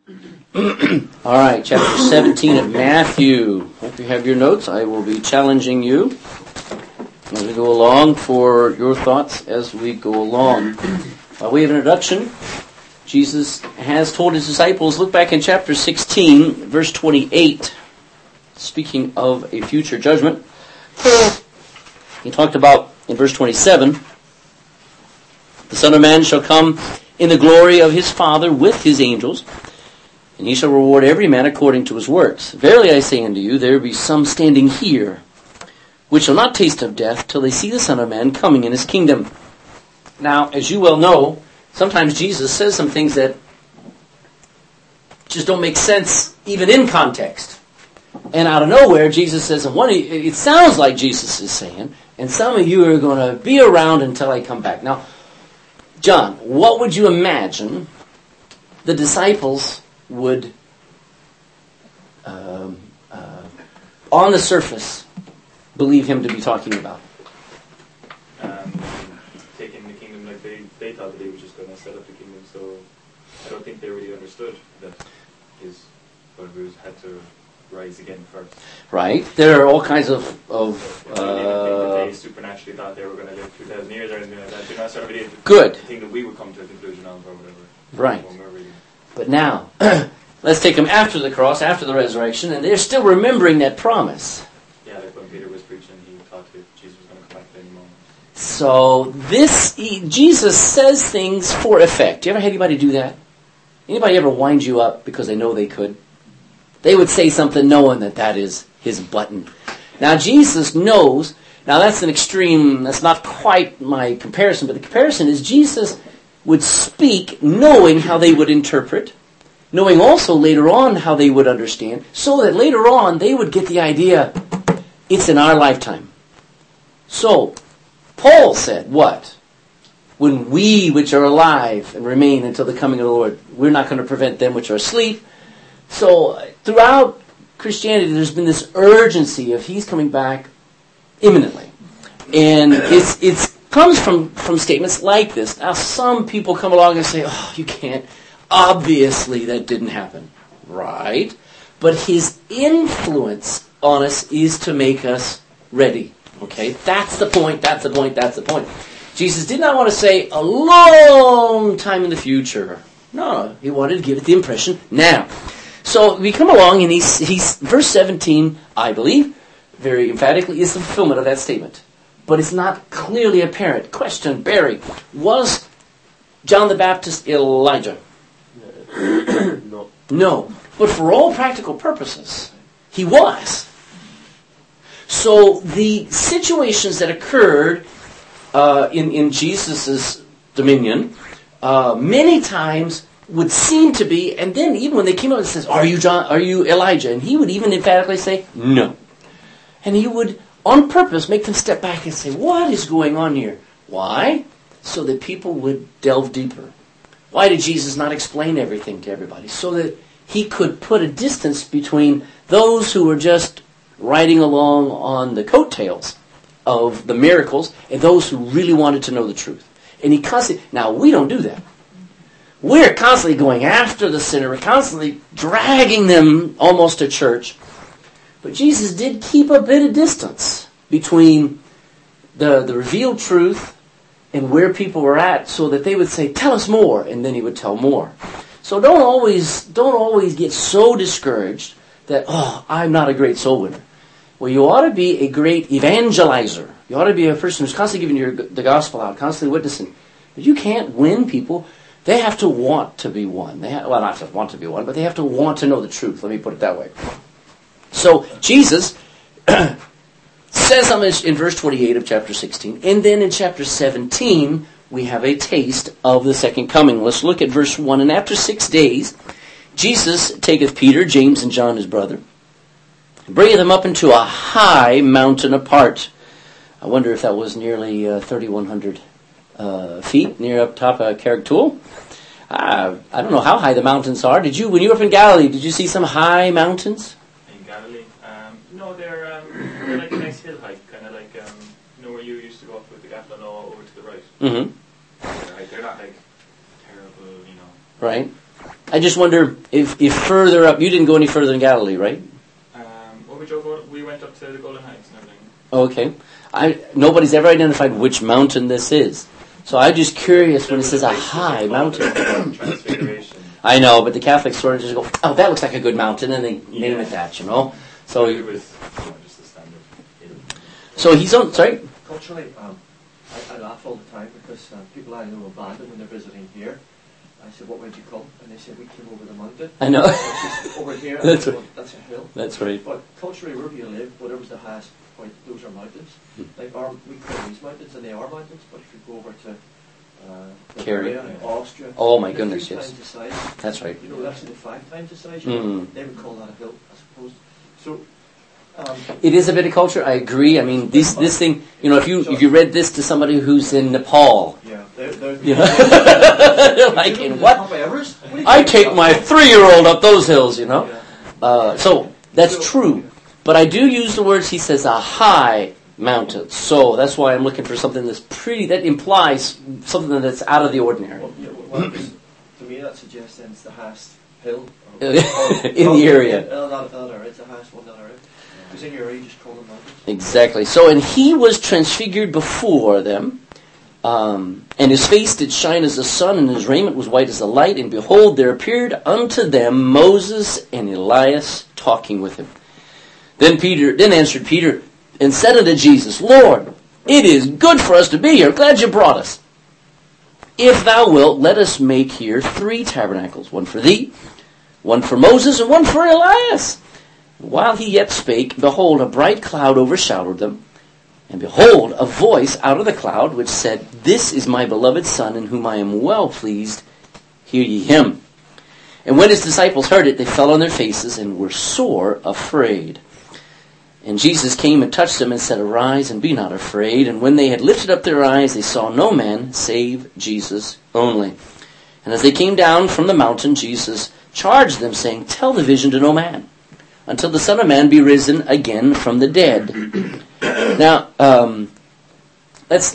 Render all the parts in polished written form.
All right, chapter 17 of Matthew. If you have your notes, I will be challenging you as we go along for your thoughts as we go along. By way of introduction, Jesus has told his disciples, look back in chapter 16, verse 28, speaking of a future judgment. He talked about, in verse 27, the Son of Man shall come in the glory of his Father with his angels, and he shall reward every man according to his works. Verily I say unto you, there be some standing here, which shall not taste of death till they see the Son of Man coming in his kingdom. Now, as you well know, sometimes Jesus says some things that just don't make sense even in context. And out of nowhere, Jesus says, and it sounds like Jesus is saying, and some of you are going to be around until I come back. Now, John, what would you imagine the disciples would, on the surface, believe him to be talking about? Taking the kingdom like they thought that he was just going to set up the kingdom, so I don't think they really understood that his brothers had to rise again first. Right. There are all kinds of they supernaturally thought they were going to live 2,000 years or anything like that. You know, sort of good. The thing that we would come to a conclusion of or whatever. Right. But now, let's take them after the cross, after the resurrection, and they're still remembering that promise. Yeah, like when Peter was preaching, he thought that Jesus was going to come back at any moment. So Jesus says things for effect. You ever had anybody do that? Anybody ever wind you up because they know they could? They would say something knowing that is his button. Now Jesus knows, now that's an extreme, that's not quite my comparison, but the comparison is Jesus would speak knowing how they would interpret, knowing also later on how they would understand, so that later on they would get the idea, it's in our lifetime. So, Paul said, what? When we which are alive and remain until the coming of the Lord, we're not going to prevent them which are asleep. So, throughout Christianity, there's been this urgency of he's coming back imminently. And it's comes from statements like this. Now, some people come along and say, oh, you can't. Obviously, that didn't happen. Right? But his influence on us is to make us ready. Okay? That's the point, that's the point, that's the point. Jesus did not want to say a long time in the future. No, he wanted to give it the impression now. So we come along and he's verse 17, I believe, very emphatically, is the fulfillment of that statement. But it's not clearly apparent. Question, Barry, was John the Baptist Elijah? No. No. But for all practical purposes, he was. So the situations that occurred in Jesus' dominion many times would seem to be, and then even when they came up and says, are you Elijah? And he would even emphatically say, no. And he would, on purpose, make them step back and say, what is going on here? Why? So that people would delve deeper. Why did Jesus not explain everything to everybody? So that he could put a distance between those who were just riding along on the coattails of the miracles and those who really wanted to know the truth. And he constantly, now we don't do that. We're constantly going after the sinner. We're constantly dragging them almost to church. But Jesus did keep a bit of distance between the revealed truth and where people were at so that they would say, tell us more, and then he would tell more. So don't always get so discouraged that, oh, I'm not a great soul winner. Well, you ought to be a great evangelizer. You ought to be a person who's constantly giving the gospel out, constantly witnessing. But you can't win people. They have to want to be won. Not just want to be won, but they have to want to know the truth. Let me put it that way. So Jesus says something in verse 28 of chapter 16. And then in chapter 17, we have a taste of the second coming. Let's look at verse 1. And after 6 days, Jesus taketh Peter, James, and John his brother, and bringeth them up into a high mountain apart. I wonder if that was nearly 3,100 feet near up top of Carrick-Tool. I don't know how high the mountains are. When you were up in Galilee, did you see some high mountains? In Galilee? No, they're like a nice hill hike, kind of like, where you used to go up with the Gaplan over to the right. Mm-hmm. They're not like terrible, Right. I just wonder if further up, you didn't go any further than Galilee, right? We went up to the Golden Heights and everything. Okay. Nobody's ever identified which mountain this is. So I'm just curious when it says a high mountain. Transfiguration. I know, but the Catholics sort of just go, oh, that looks like a good mountain, and they name it that, you know? So it was just the standard. So he's on, sorry? Culturally, I laugh all the time because people I know abandon when they're visiting here. I said, what would you come? And they said, we came over the mountain. I know. Over here, That's right. right. That's a hill. That's right. But culturally, wherever you live, whatever's the highest point, those are mountains. Like we call these mountains, and they are mountains. But if you go over to Kerry. Bavaria and Austria, Oh my they're goodness, 3 yes. times the size. That's right. You know, that's only 5 times the size. They would call that a hill, I suppose. So. It is a bit of culture. I agree. I mean, this thing. You know, if you read this to somebody who's in Nepal, yeah, like in what? I take my 3-year-old up those hills. You know, so that's true. But I do use the words. He says a high mountain. So that's why I'm looking for something that's pretty. That implies something that's out of the ordinary. Well, to me, that suggests then it's the highest hill in the area. It's the highest one in that area. Because in your area, you just call them mountains. Exactly. So, and he was transfigured before them, and his face did shine as the sun, and his raiment was white as the light. And behold, there appeared unto them Moses and Elias talking with him. Then answered Peter, and said unto Jesus, Lord, it is good for us to be here. Glad you brought us. If thou wilt, let us make here 3 tabernacles, one for thee, one for Moses, and one for Elias. While he yet spake, behold, a bright cloud overshadowed them. And behold, a voice out of the cloud, which said, This is my beloved Son, in whom I am well pleased. Hear ye him. And when his disciples heard it, they fell on their faces, and were sore afraid. And Jesus came and touched them, and said, Arise, and be not afraid. And when they had lifted up their eyes, they saw no man, save Jesus only. And as they came down from the mountain, Jesus charged them, saying, Tell the vision to no man, until the Son of Man be risen again from the dead. Now, let's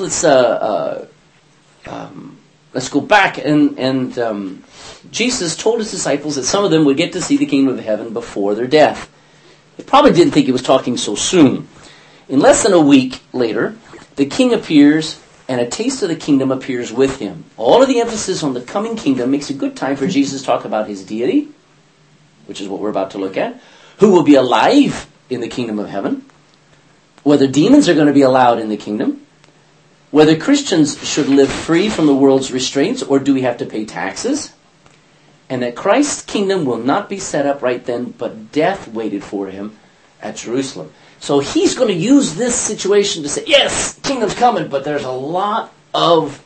go back and Jesus told his disciples that some of them would get to see the kingdom of heaven before their death. They probably didn't think he was talking so soon. In less than a week later, the king appears, and a taste of the kingdom appears with him. All of the emphasis on the coming kingdom makes a good time for Jesus to talk about his deity, which is what we're about to look at, who will be alive in the kingdom of heaven, whether demons are going to be allowed in the kingdom, whether Christians should live free from the world's restraints, or do we have to pay taxes, and that Christ's kingdom will not be set up right then, but death waited for him at Jerusalem. So he's going to use this situation to say, yes, kingdom's coming, but there's a lot of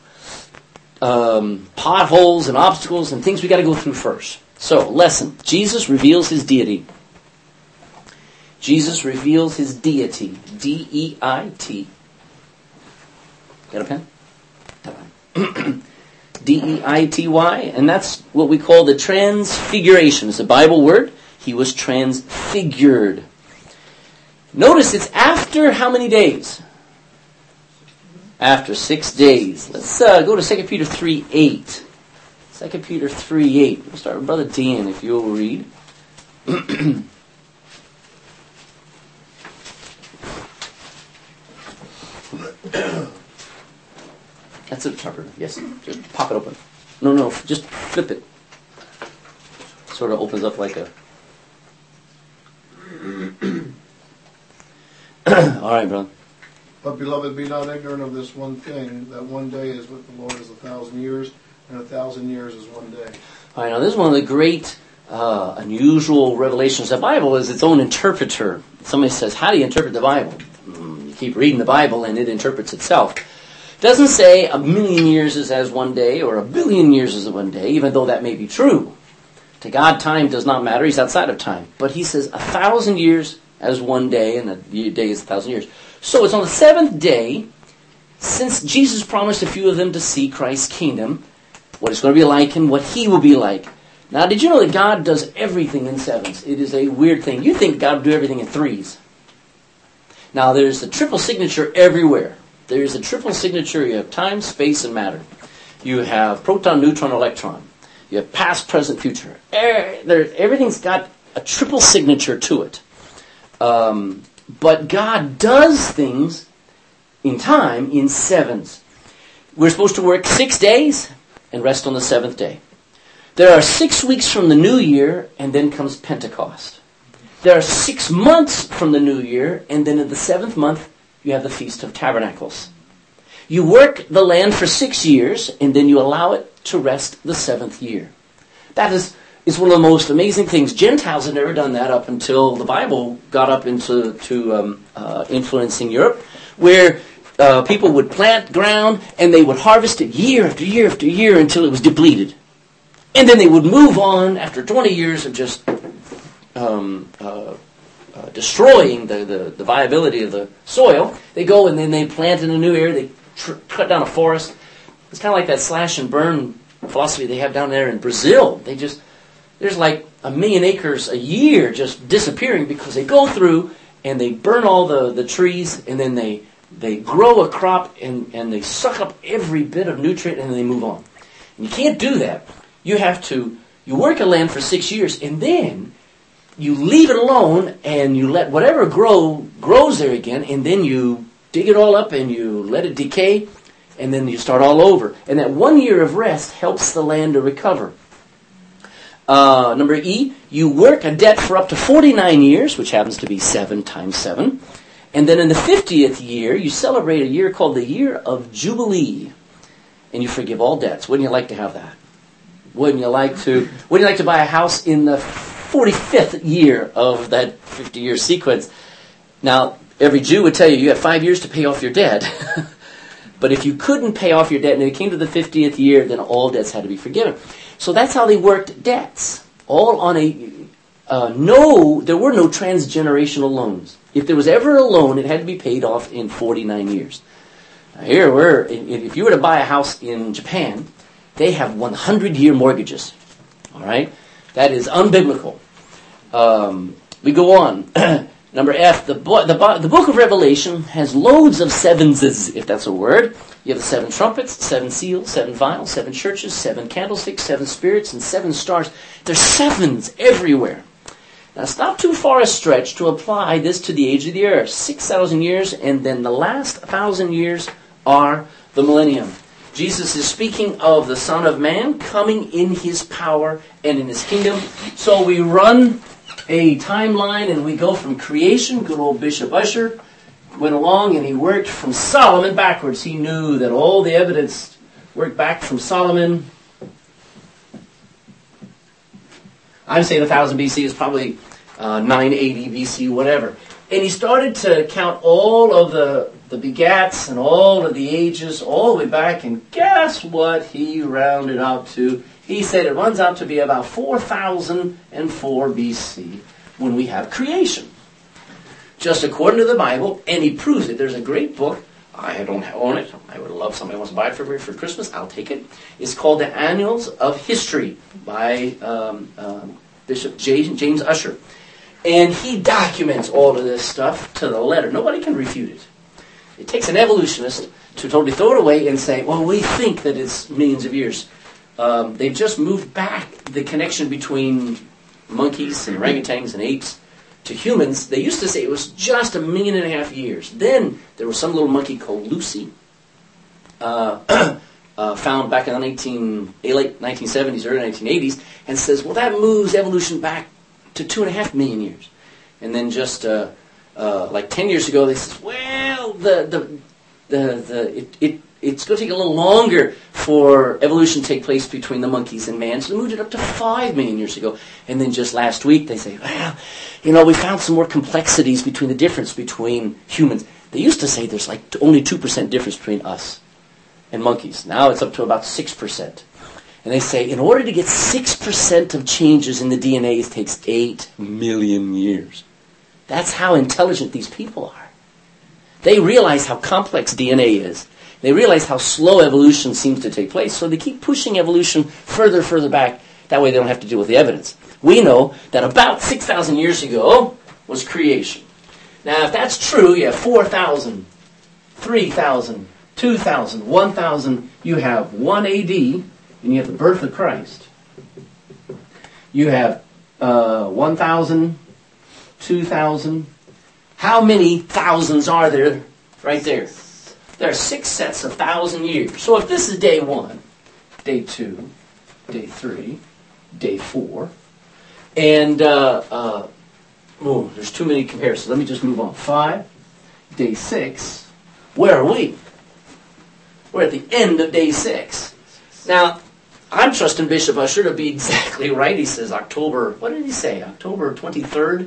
potholes and obstacles and things we got to go through first. So, lesson. Jesus reveals his deity. Jesus reveals his deity. D-E-I-T. Got a pen? D-E-I-T-Y. And that's what we call the transfiguration. It's a Bible word. He was transfigured. Notice it's after how many days? After 6 days. Let's go to 2 Peter 3:8. 2 Peter 3:8. We'll start with Brother Dan, if you'll read. That's a interpreter. Yes. Just pop it open. No. Just flip it. Sort of opens up like a... All right, brother. But, beloved, be not ignorant of this one thing, that one day is with the Lord as 1,000 years, and 1,000 years is one day. All right, now this is one of the great, unusual revelations. The Bible is its own interpreter. Somebody says, how do you interpret the Bible? You keep reading the Bible and it interprets itself. It doesn't say 1,000,000 years is as one day or 1,000,000,000 years is one day, even though that may be true. To God, time does not matter. He's outside of time. But he says 1,000 years as one day, and a day is 1,000 years. So it's on the 7th day, since Jesus promised a few of them to see Christ's kingdom, what it's going to be like and what he will be like. Now, did you know that God does everything in sevens? It is a weird thing. You think God would do everything in threes. Now, there's a triple signature everywhere. There is a triple signature. You have time, space, and matter. You have proton, neutron, electron. You have past, present, future. Everything's got a triple signature to it. But God does things in time in sevens. We're supposed to work 6 days and rest on the seventh day. There are 6 weeks from the new year, and then comes Pentecost. There are 6 months from the new year, and then in the 7th month, you have the Feast of Tabernacles. You work the land for 6 years, and then you allow it to rest the 7th year. That is one of the most amazing things. Gentiles had never done that up until the Bible got up into influencing Europe, where people would plant ground, and they would harvest it year after year after year until it was depleted. And then they would move on after 20 years of just destroying the viability of the soil. They go and then they plant in a new area. They cut down a forest. It's kind of like that slash and burn philosophy they have down there in Brazil. There's like 1 million acres a year just disappearing because they go through and they burn all the trees, and then they grow a crop and they suck up every bit of nutrient, and then they move on. And you can't do that. You work a land for 6 years, and then you leave it alone, and you let whatever grows there again, and then you dig it all up, and you let it decay, and then you start all over. And that 1 year of rest helps the land to recover. Number E, you work a debt for up to 49 years, which happens to be 7 times 7. And then in the 50th year, you celebrate a year called the Year of Jubilee. And you forgive all debts. Wouldn't you like to have that? Wouldn't you like to buy a house in the 45th year of that 50-year sequence? Now, every Jew would tell you have 5 years to pay off your debt. But if you couldn't pay off your debt and it came to the 50th year, then all debts had to be forgiven. So that's how they worked debts. All on there were no transgenerational loans. If there was ever a loan, it had to be paid off in 49 years. Now here, if you were to buy a house in Japan, they have 100-year mortgages. All right? That is unbiblical. We go on. Number F, the book of Revelation has loads of sevenses, if that's a word. You have the 7 trumpets, 7 seals, 7 vials, 7 churches, 7 candlesticks, 7 spirits, and 7 stars. There's sevens everywhere. Now, it's not too far a stretch to apply this to the age of the earth. 6,000 years, and then the last 1,000 years are the millennium. Jesus is speaking of the Son of Man coming in His power and in His kingdom. So we run a timeline, and we go from creation. Good old Bishop Ussher went along, and he worked from Solomon backwards. He knew that all the evidence worked back from Solomon. I'm saying 1000 BC is probably 980 BC, whatever. And he started to count all of the begats and all of the ages all the way back, and guess what he rounded out to? He said it runs out to be about 4004 BC when we have creation. Just according to the Bible, and he proves it. There's a great book. I don't own it. I would love somebody wants to buy it for me for Christmas. I'll take it. It's called The Annals of History by Bishop James Ussher. And he documents all of this stuff to the letter. Nobody can refute it. It takes an evolutionist to totally throw it away and say, well, we think that it's millions of years. They've just moved back the connection between monkeys and orangutans and apes to humans. They used to say it was just 1.5 million years. Then there was some little monkey called Lucy, found back in the late 1970s, early 1980s, and says, well, that moves evolution back to 2.5 million years. And then just like 10 years ago, they said, well, it's going to take a little longer for evolution to take place between the monkeys and man. So they moved it up to 5 million years ago. And then just last week they say, well, we found some more complexities between the difference between humans. They used to say there's like only 2% difference between us and monkeys. Now it's up to about 6%. And they say in order to get 6% of changes in the DNA, it takes 8 million years. That's how intelligent these people are. They realize how complex DNA is. They realize how slow evolution seems to take place, so they keep pushing evolution further back. That way they don't have to deal with the evidence. We know that about 6,000 years ago was creation. Now, if that's true, you have 4,000, 3,000, 2,000, 1,000. You have 1 AD, and you have the birth of Christ. You have 1,000, 2,000. How many thousands are there right there? There are 6 sets of 1,000 years. So if this is day 1, day 2, day 3, day 4, and there's too many comparisons. Let me just move on. 5, day 6. Where are we? We're at the end of day 6. Now, I'm trusting Bishop Usher to be exactly right. He says October, what did he say? October 23rd?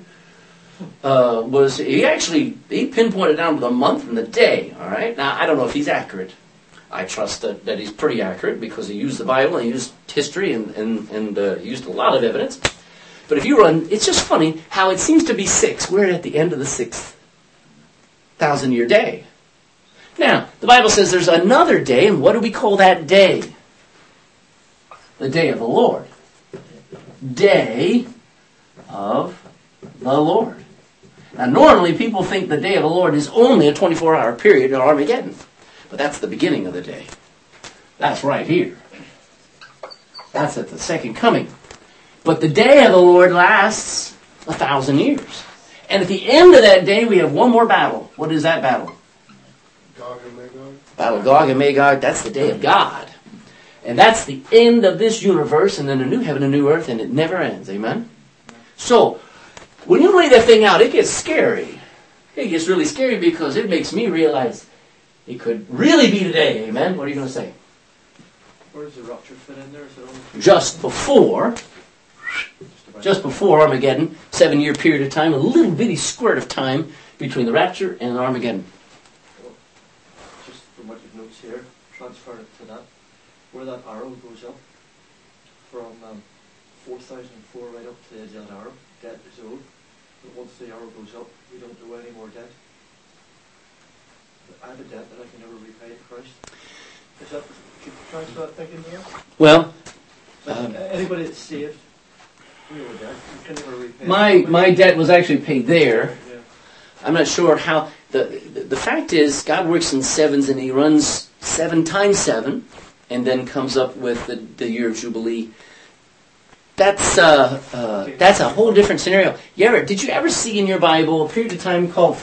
He pinpointed down to the month and the day, all right? Now, I don't know if he's accurate. I trust that he's pretty accurate because he used the Bible and he used history and used a lot of evidence. But if you run, it's just funny how it seems to be 6. We're at the end of the 6th 1,000-year day. Now, the Bible says there's another day, and what do we call that day? The day of the Lord. Day of the Lord. Now, normally people think the day of the Lord is only a 24-hour period in Armageddon. But that's the beginning of the day. That's right here. That's at the second coming. But the day of the Lord lasts 1,000 years. And at the end of that day, we have one more battle. What is that battle? Gog and Magog. Battle of Gog and Magog. That's the day of God. And that's the end of this universe, and then a new heaven and new earth, and it never ends. Amen? So, when you lay that thing out, it gets scary. It gets really scary because it makes me realize it could really be today. Amen? What are you going to say? Where does the rapture fit in there? Is it only Just before Armageddon, 7-year period of time, a little bitty squirt of time between the rapture and Armageddon. Well, just from what you've notes here, transfer it to that. Where that arrow goes up from 4004 right up to the edge of that arrow, debt is owed. But once the arrow goes up, we don't owe any more debt. I have a debt that I can never repay to Christ. Is that, could you transfer that thinking there? Well, Anybody that's saved, we owe a debt. You can never repay. my debt was actually paid there. Yeah. I'm not sure how. The fact is, God works in sevens, and He runs 7 times 7, and then comes up with the year of Jubilee. That's a whole different scenario. Did you ever see in your Bible a period of time called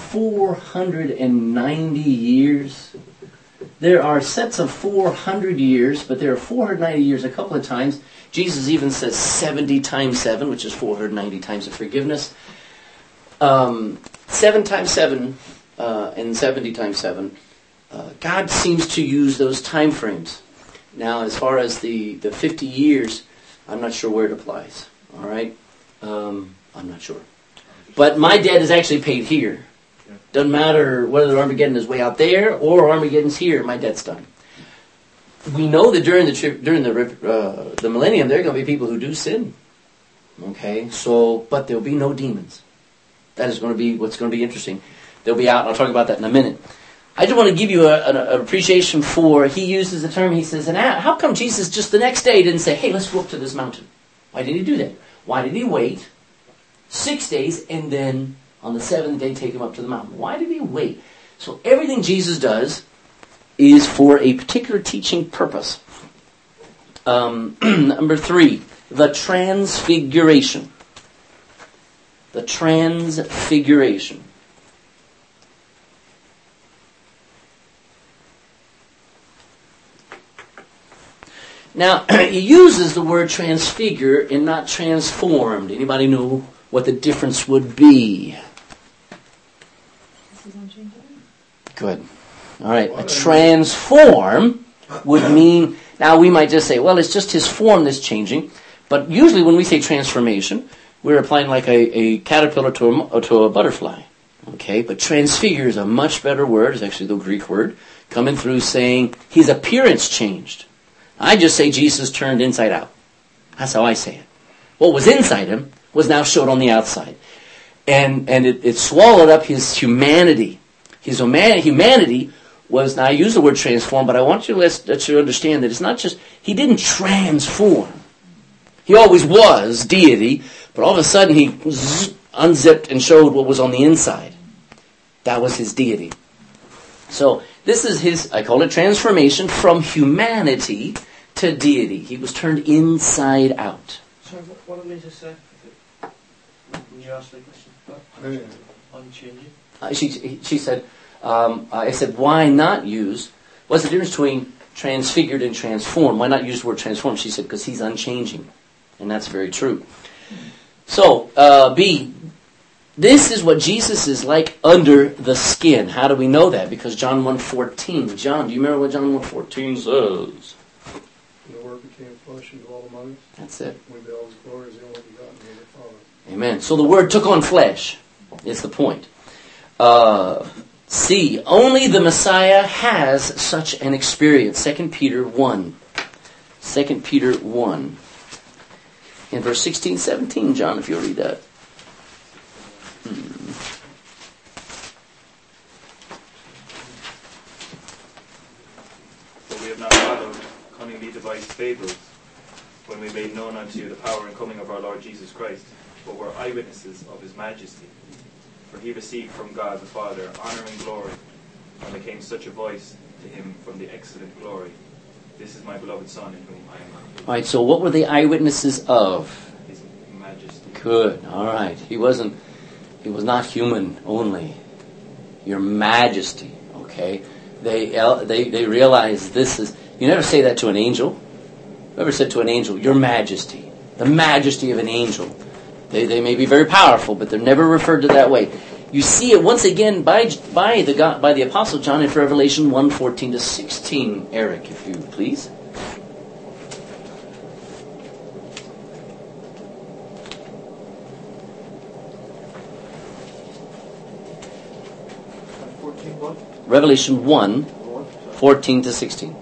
490 years? There are sets of 400 years, but there are 490 years a couple of times. Jesus even says 70 times 7, which is 490 times of forgiveness. 7 times 7 and 70 times 7. God seems to use those time frames. Now, as far as the 50 years, I'm not sure where it applies. All right? I'm not sure. But my debt is actually paid here. Doesn't matter whether Armageddon is way out there or Armageddon's here, my debt's done. We know that during the millennium, there are going to be people who do sin. Okay? But there'll be no demons. That is going to be what's going to be interesting. They'll be out, and I'll talk about that in a minute. I just want to give you an appreciation for, he uses the term, he says, and how come Jesus just the next day didn't say, hey, let's go up to this mountain? Why did he do that? Why did he wait 6 days and then on the 7th day take him up to the mountain? Why did he wait? So everything Jesus does is for a particular teaching purpose. Number 3, the transfiguration. The transfiguration. Now, he uses the word transfigure and not transformed. Anybody know what the difference would be? Good. All right. A transform would mean, now we might just say, well, it's just his form that's changing. But usually when we say transformation, we're applying like a caterpillar to a butterfly. Okay, but transfigure is a much better word. It's actually the Greek word, coming through saying his appearance changed. I just say Jesus turned inside out. That's how I say it. What was inside him was now showed on the outside. And it swallowed up his humanity. His humanity was, now I use the word transform, but I want you to let you understand that it's not just, he didn't transform. He always was deity, but all of a sudden he unzipped and showed what was on the inside. That was his deity. So this is his, I call it transformation from humanity to deity. He was turned inside out. Sorry, what did Lisa say? When you asked the question, unchanging. She said, I said, why not use, what's the difference between transfigured and transformed? Why not use the word transformed? She said, because he's unchanging. And that's very true. So, B, this is what Jesus is like under the skin. How do we know that? Because John 1:14. John, do you remember what John 1:14 says? The Word became flesh and dwelt among us. That's it. We beheld his glory as the only begotten of the Father. Amen. So the Word took on flesh. Is the point. C, only the Messiah has such an experience. 2 Peter 1. 2 Peter 1. In verse 16, 17, John, if you'll read that. For we have not followed cunningly devised fables, when we made known unto you the power and coming of our Lord Jesus Christ, but were eyewitnesses of his majesty. For he received from God the Father honor and glory, and there came such a voice to him from the excellent glory, This is my beloved Son, in whom I am well pleased. All right, so what were the eyewitnesses of? His majesty. Good, all right. He was not human only. Your majesty, okay? They realize this is, you never say that to an angel. Whoever said to an angel, your majesty, the majesty of an angel. They may be very powerful, but they're never referred to that way. You see it once again by the Apostle John in Revelation 1:14 to 16. Eric, if you please. Revelation 1:14 to 16.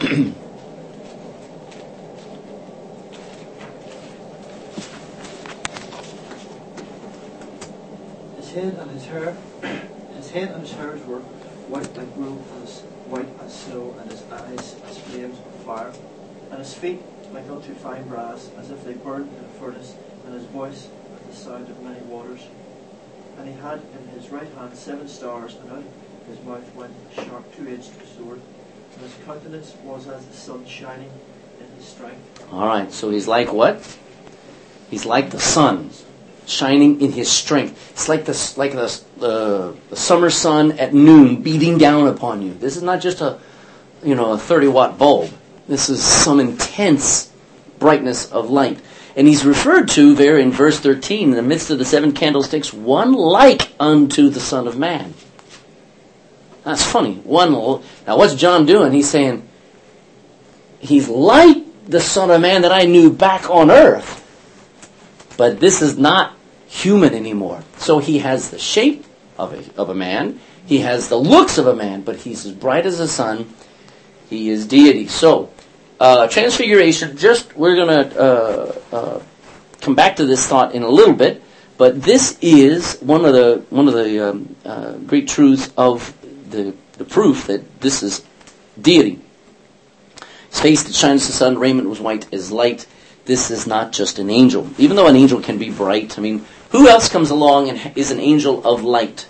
His head and his hairs were white like wool, and as white as snow, and his eyes as flames of fire, and his feet like unto fine brass, as if they burned in a furnace, and his voice like the sound of many waters. And he had in his right hand 7 stars, and out of his mouth went a sharp 2-edged sword, and his countenance was as the sun shining in his strength. All right, so he's like what? He's like the sun, shining in his strength. It's like the summer sun at noon beating down upon you. This is not just a 30-watt bulb. This is some intense brightness of light. And he's referred to there in verse 13, in the midst of the 7 candlesticks, one like unto the Son of Man. That's funny. Now what's John doing? He's saying, he's like the Son of Man that I knew back on earth. But this is not human anymore. So he has the shape of a man. He has the looks of a man, but he's as bright as the sun. He is deity. So, transfiguration, we're going to come back to this thought in a little bit, but this is one of the great truths of the proof that this is deity. His face that shines as the sun, raiment was white as light. This is not just an angel. Even though an angel can be bright, I mean, who else comes along and is an angel of light?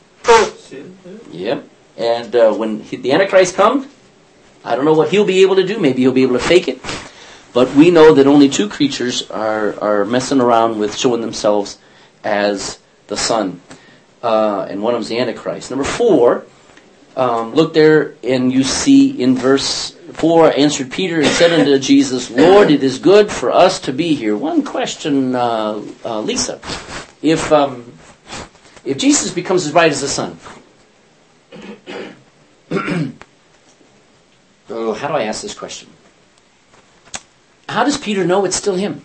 Yep. And when the Antichrist comes, I don't know what he'll be able to do. Maybe he'll be able to fake it. But we know that only 2 creatures are messing around with showing themselves as the sun. And one of them's the Antichrist. Number 4, look there and you see in verse 4, answered Peter and said unto Jesus, Lord, it is good for us to be here. One question, Lisa. If Jesus becomes as bright as the sun, how do I ask this question? How does Peter know it's still him?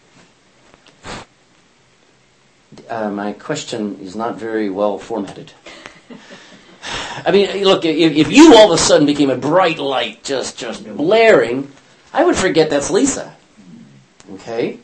My question is not very well formatted. I mean, look, if you all of a sudden became a bright light, just blaring, I would forget that's Lisa. Okay?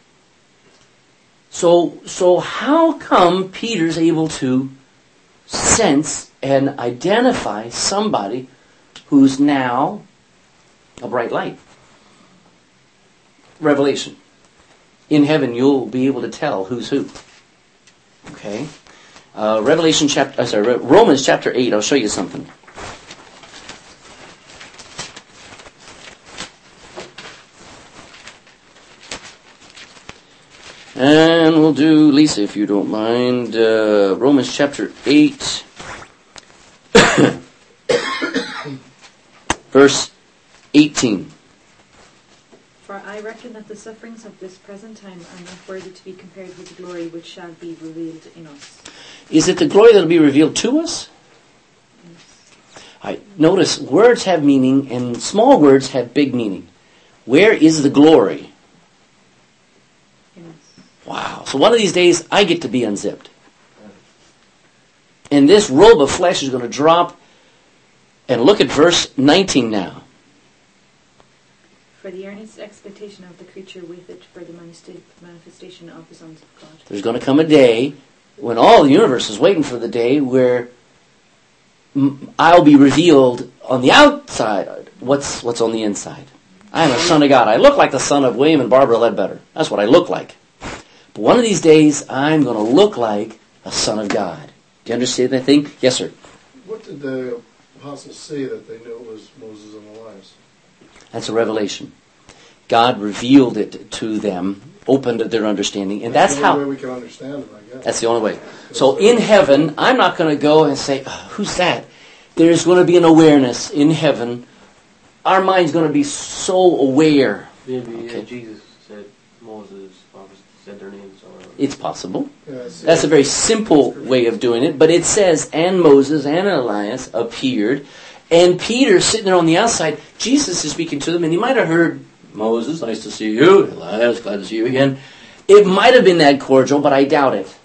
So how come Peter's able to sense and identify somebody who's now a bright light? Revelation. In heaven, you'll be able to tell who's who. Okay? Romans chapter 8, I'll show you something. And we'll do, Lisa, if you don't mind, Romans chapter 8, verse 18. For I reckon that the sufferings of this present time are not worthy to be compared with the glory which shall be revealed in us. Is it the glory that will be revealed to us? Yes. Notice, words have meaning, and small words have big meaning. Where is the glory? In us. Wow. So one of these days, I get to be unzipped. And this robe of flesh is going to drop. And look at verse 19 now. For the earnest expectation of the creature waiteth for the manifestation of the sons of God. There's going to come a day when all the universe is waiting for the day where I'll be revealed on the outside what's on the inside. I am a son of God. I look like the son of William and Barbara Ledbetter. That's what I look like. But one of these days, I'm going to look like a son of God. Do you understand that thing? Yes, sir. What did the apostles say that they knew it was Moses and Elias? That's a revelation. God revealed it to them, opened their understanding, and that's the how. only way we can understand it, I guess. That's the only way. So in heaven, I'm not going to go and say, oh, who's that? There's going to be an awareness in heaven. Our mind's going to be so aware. Maybe Okay. Jesus said Moses, obviously said their names. Or It's possible. Yes. That's a very simple way of doing it. But it says, and Moses and Elias appeared. And Peter sitting there on the outside, Jesus is speaking to them, and he might have heard, Moses, nice to see you. Elias, glad to see you again. It might have been that cordial, but I doubt it.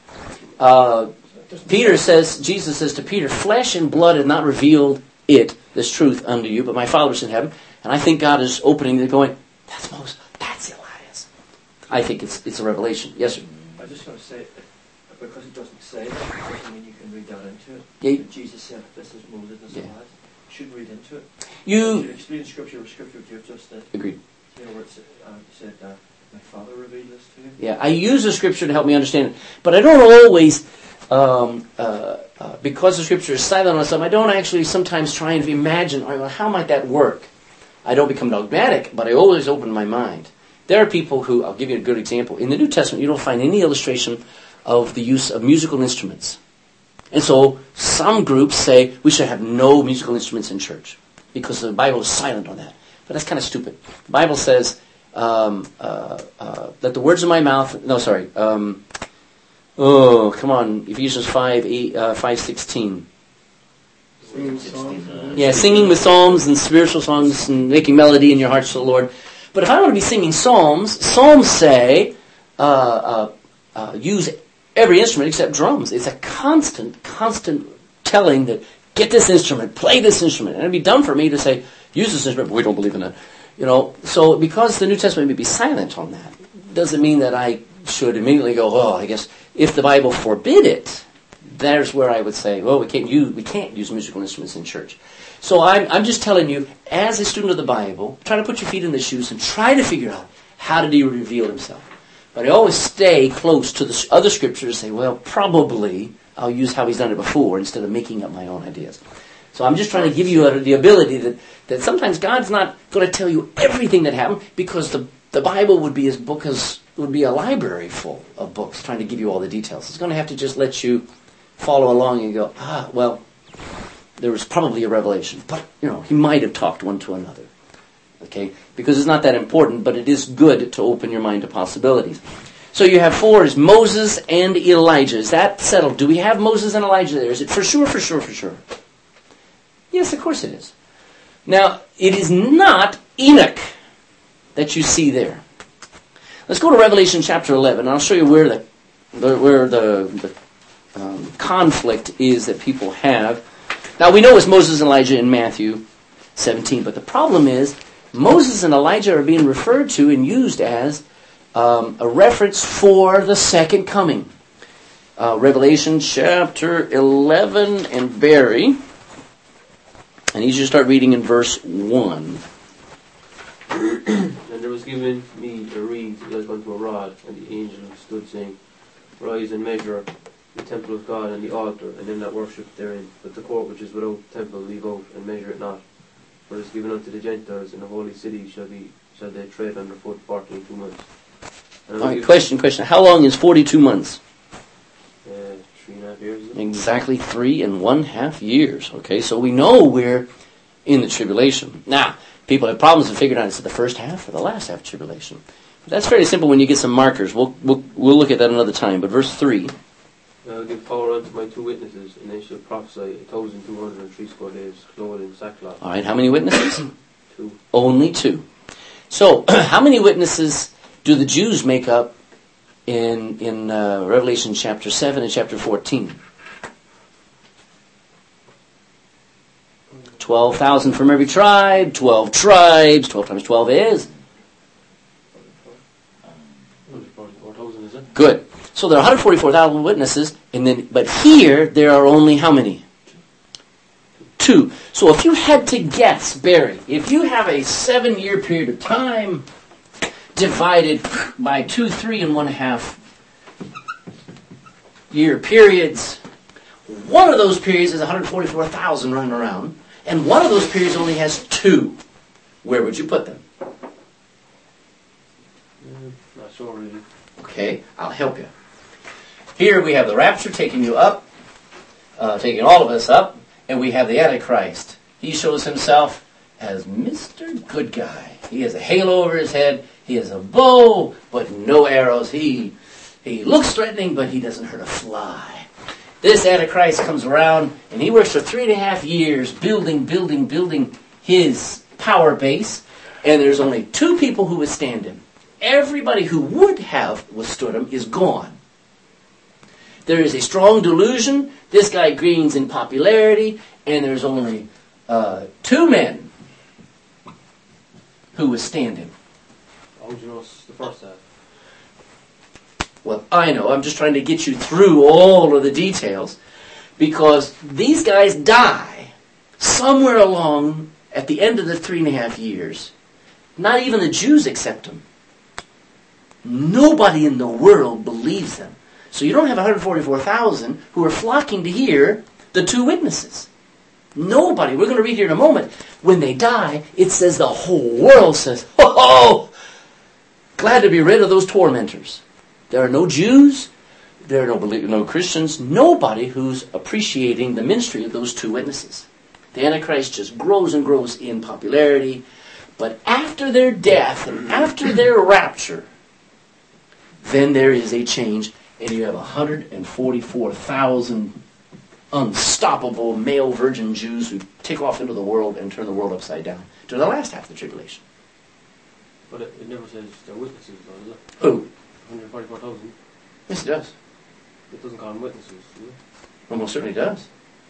Jesus says to Peter, flesh and blood have not revealed this truth unto you, but my Father is in heaven. And I think God is opening it going, that's Moses, that's Elias. I think it's a revelation. Yes, sir. I just want to say, because it doesn't say that, it doesn't mean you can read that into it. Yeah. Jesus said, this is Moses, this is Yeah. Elias. You shouldn't read into it. You should explain Scripture with Scripture you've just said. agreed. You know, where it said, my Father revealed this to you. Yeah, I use the Scripture to help me understand it, but I don't always, because the Scripture is silent on something, I don't actually sometimes try and imagine, all right, well, how might that work? I don't become dogmatic, but I always open my mind. There are people who, I'll give you a good example. In the New Testament, you don't find any illustration of the use of musical instruments. And so some groups say we should have no musical instruments in church because the Bible is silent on that. But that's kind of stupid. The Bible says, let the words of my mouth, come on, Ephesians 5:16. Singing songs. Yeah, singing with psalms and spiritual songs and making melody in your hearts to the Lord. But if I want to be singing psalms say, use every instrument except drums. It's a constant telling that get this instrument, play this instrument. And it'd be dumb for me to say, use this instrument, but we don't believe in it. You know, so because the New Testament may be silent on that, doesn't mean that I should immediately go, oh, I guess if the Bible forbid it, there's where I would say, well, we can't use musical instruments in church. So I'm just telling you, as a student of the Bible, try to put your feet in the shoes and try to figure out how did he reveal himself. But I always stay close to the other scriptures and say, well, probably I'll use how he's done it before instead of making up my own ideas. So I'm just trying to give you the ability that sometimes God's not going to tell you everything that happened because the Bible would be would be a library full of books trying to give you all the details. It's going to have to just let you follow along and go, well, there was probably a revelation. But, he might have talked one to another. Okay? Because it's not that important, but it is good to open your mind to possibilities. So you have 4 is Moses and Elijah. Is that settled? Do we have Moses and Elijah there? Is it for sure? Yes, of course it is. Now, it is not Enoch that you see there. Let's go to Revelation chapter 11. I'll show you where the conflict is that people have. Now, we know it's Moses and Elijah in Matthew 17, but the problem is Moses and Elijah are being referred to and used as a reference for the second coming. Revelation chapter 11 and Barry. I need you to start reading in verse 1. And there was given me a reed like unto a rod, and the angel stood saying, Rise and measure the temple of God and the altar, and them that worship therein. But the court which is without temple leave out, and measure it not. For it is given unto the Gentiles, and the holy city shall they tread underfoot 42 months. And All right, question. How long is 42 months? 3.5 years. Is it? Exactly 3.5 years. Okay, so we know we're in the tribulation. Now, people have problems with figuring out is it the first half or the last half of tribulation. But that's fairly simple when you get some markers. We'll look at that another time. But verse 3. I'll give power unto my 2 witnesses, and they shall prophesy 1,260 days, clothed in sackcloth. All right, how many witnesses? 2. Only 2. So, how many witnesses do the Jews make up in Revelation chapter 7 and chapter 14? 12,000 from every tribe, 12 tribes, 12 times 12 is? 144,000, is it? Good. So there are 144,000 witnesses, but here there are only how many? 2. So if you had to guess, Barry, if you have a 7-year period of time divided by 2 3.5 year periods, one of those periods is 144,000 running around, and one of those periods only has 2. Where would you put them? Not sure really. Okay, I'll help you. Here we have the rapture taking you up, taking all of us up, and we have the Antichrist. He shows himself as Mr. Good Guy. He has a halo over his head. He has a bow, but no arrows. He looks threatening, but he doesn't hurt a fly. This Antichrist comes around, and he works for 3.5 years building his power base, and there's only 2 people who withstand him. Everybody who would have withstood him is gone. There is a strong delusion. This guy gains in popularity, and there's only 2 men who withstand him. How would you know it's the first half? Well, I know. I'm just trying to get you through all of the details, because these guys die somewhere along at the end of the 3.5 years. Not even the Jews accept them. Nobody in the world believes them. So you don't have 144,000 who are flocking to hear the 2 witnesses. Nobody. We're going to read here in a moment. When they die, it says the whole world says, "Oh, glad to be rid of those tormentors." There are no Jews. There are no Christians. Nobody who's appreciating the ministry of those 2 witnesses. The Antichrist just grows and grows in popularity. But after their death and after their rapture, then there is a change. And you have 144,000 unstoppable male virgin Jews who take off into the world and turn the world upside down during the last half of the tribulation. But it never says they're witnesses, does it? Who? 144,000. Yes, it does. It doesn't call them witnesses, does it? Almost certainly does.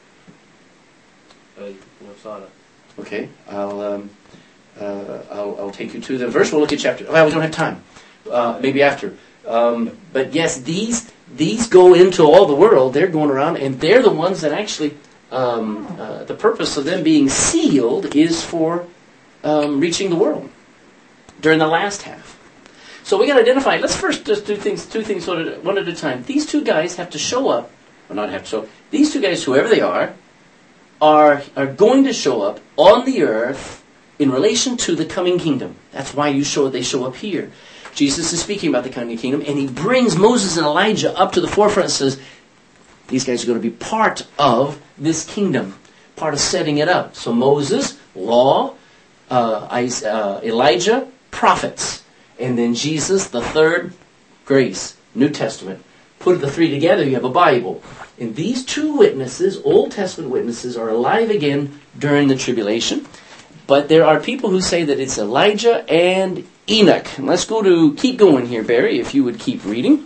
I saw that. Okay, I'll take you to the verse. We'll look at chapter. Well, we don't have time. Maybe after. But yes, these go into all the world. They're going around, and they're the ones that actually, the purpose of them being sealed is for reaching the world during the last half. So we got to identify. Let's first just do two things one at a time. These 2 guys have to show up, or not have to show up. These 2 guys, whoever they are going to show up on the earth in relation to the coming kingdom. That's why they show up here. Jesus is speaking about the coming kingdom, and he brings Moses and Elijah up to the forefront and says, these guys are going to be part of this kingdom, part of setting it up. So Moses, law, Elijah, prophets, and then Jesus, the third, grace, New Testament. Put the 3 together, you have a Bible. And these 2 witnesses, Old Testament witnesses, are alive again during the tribulation. But there are people who say that it's Elijah and Enoch. And let's keep going here, Barry, if you would keep reading.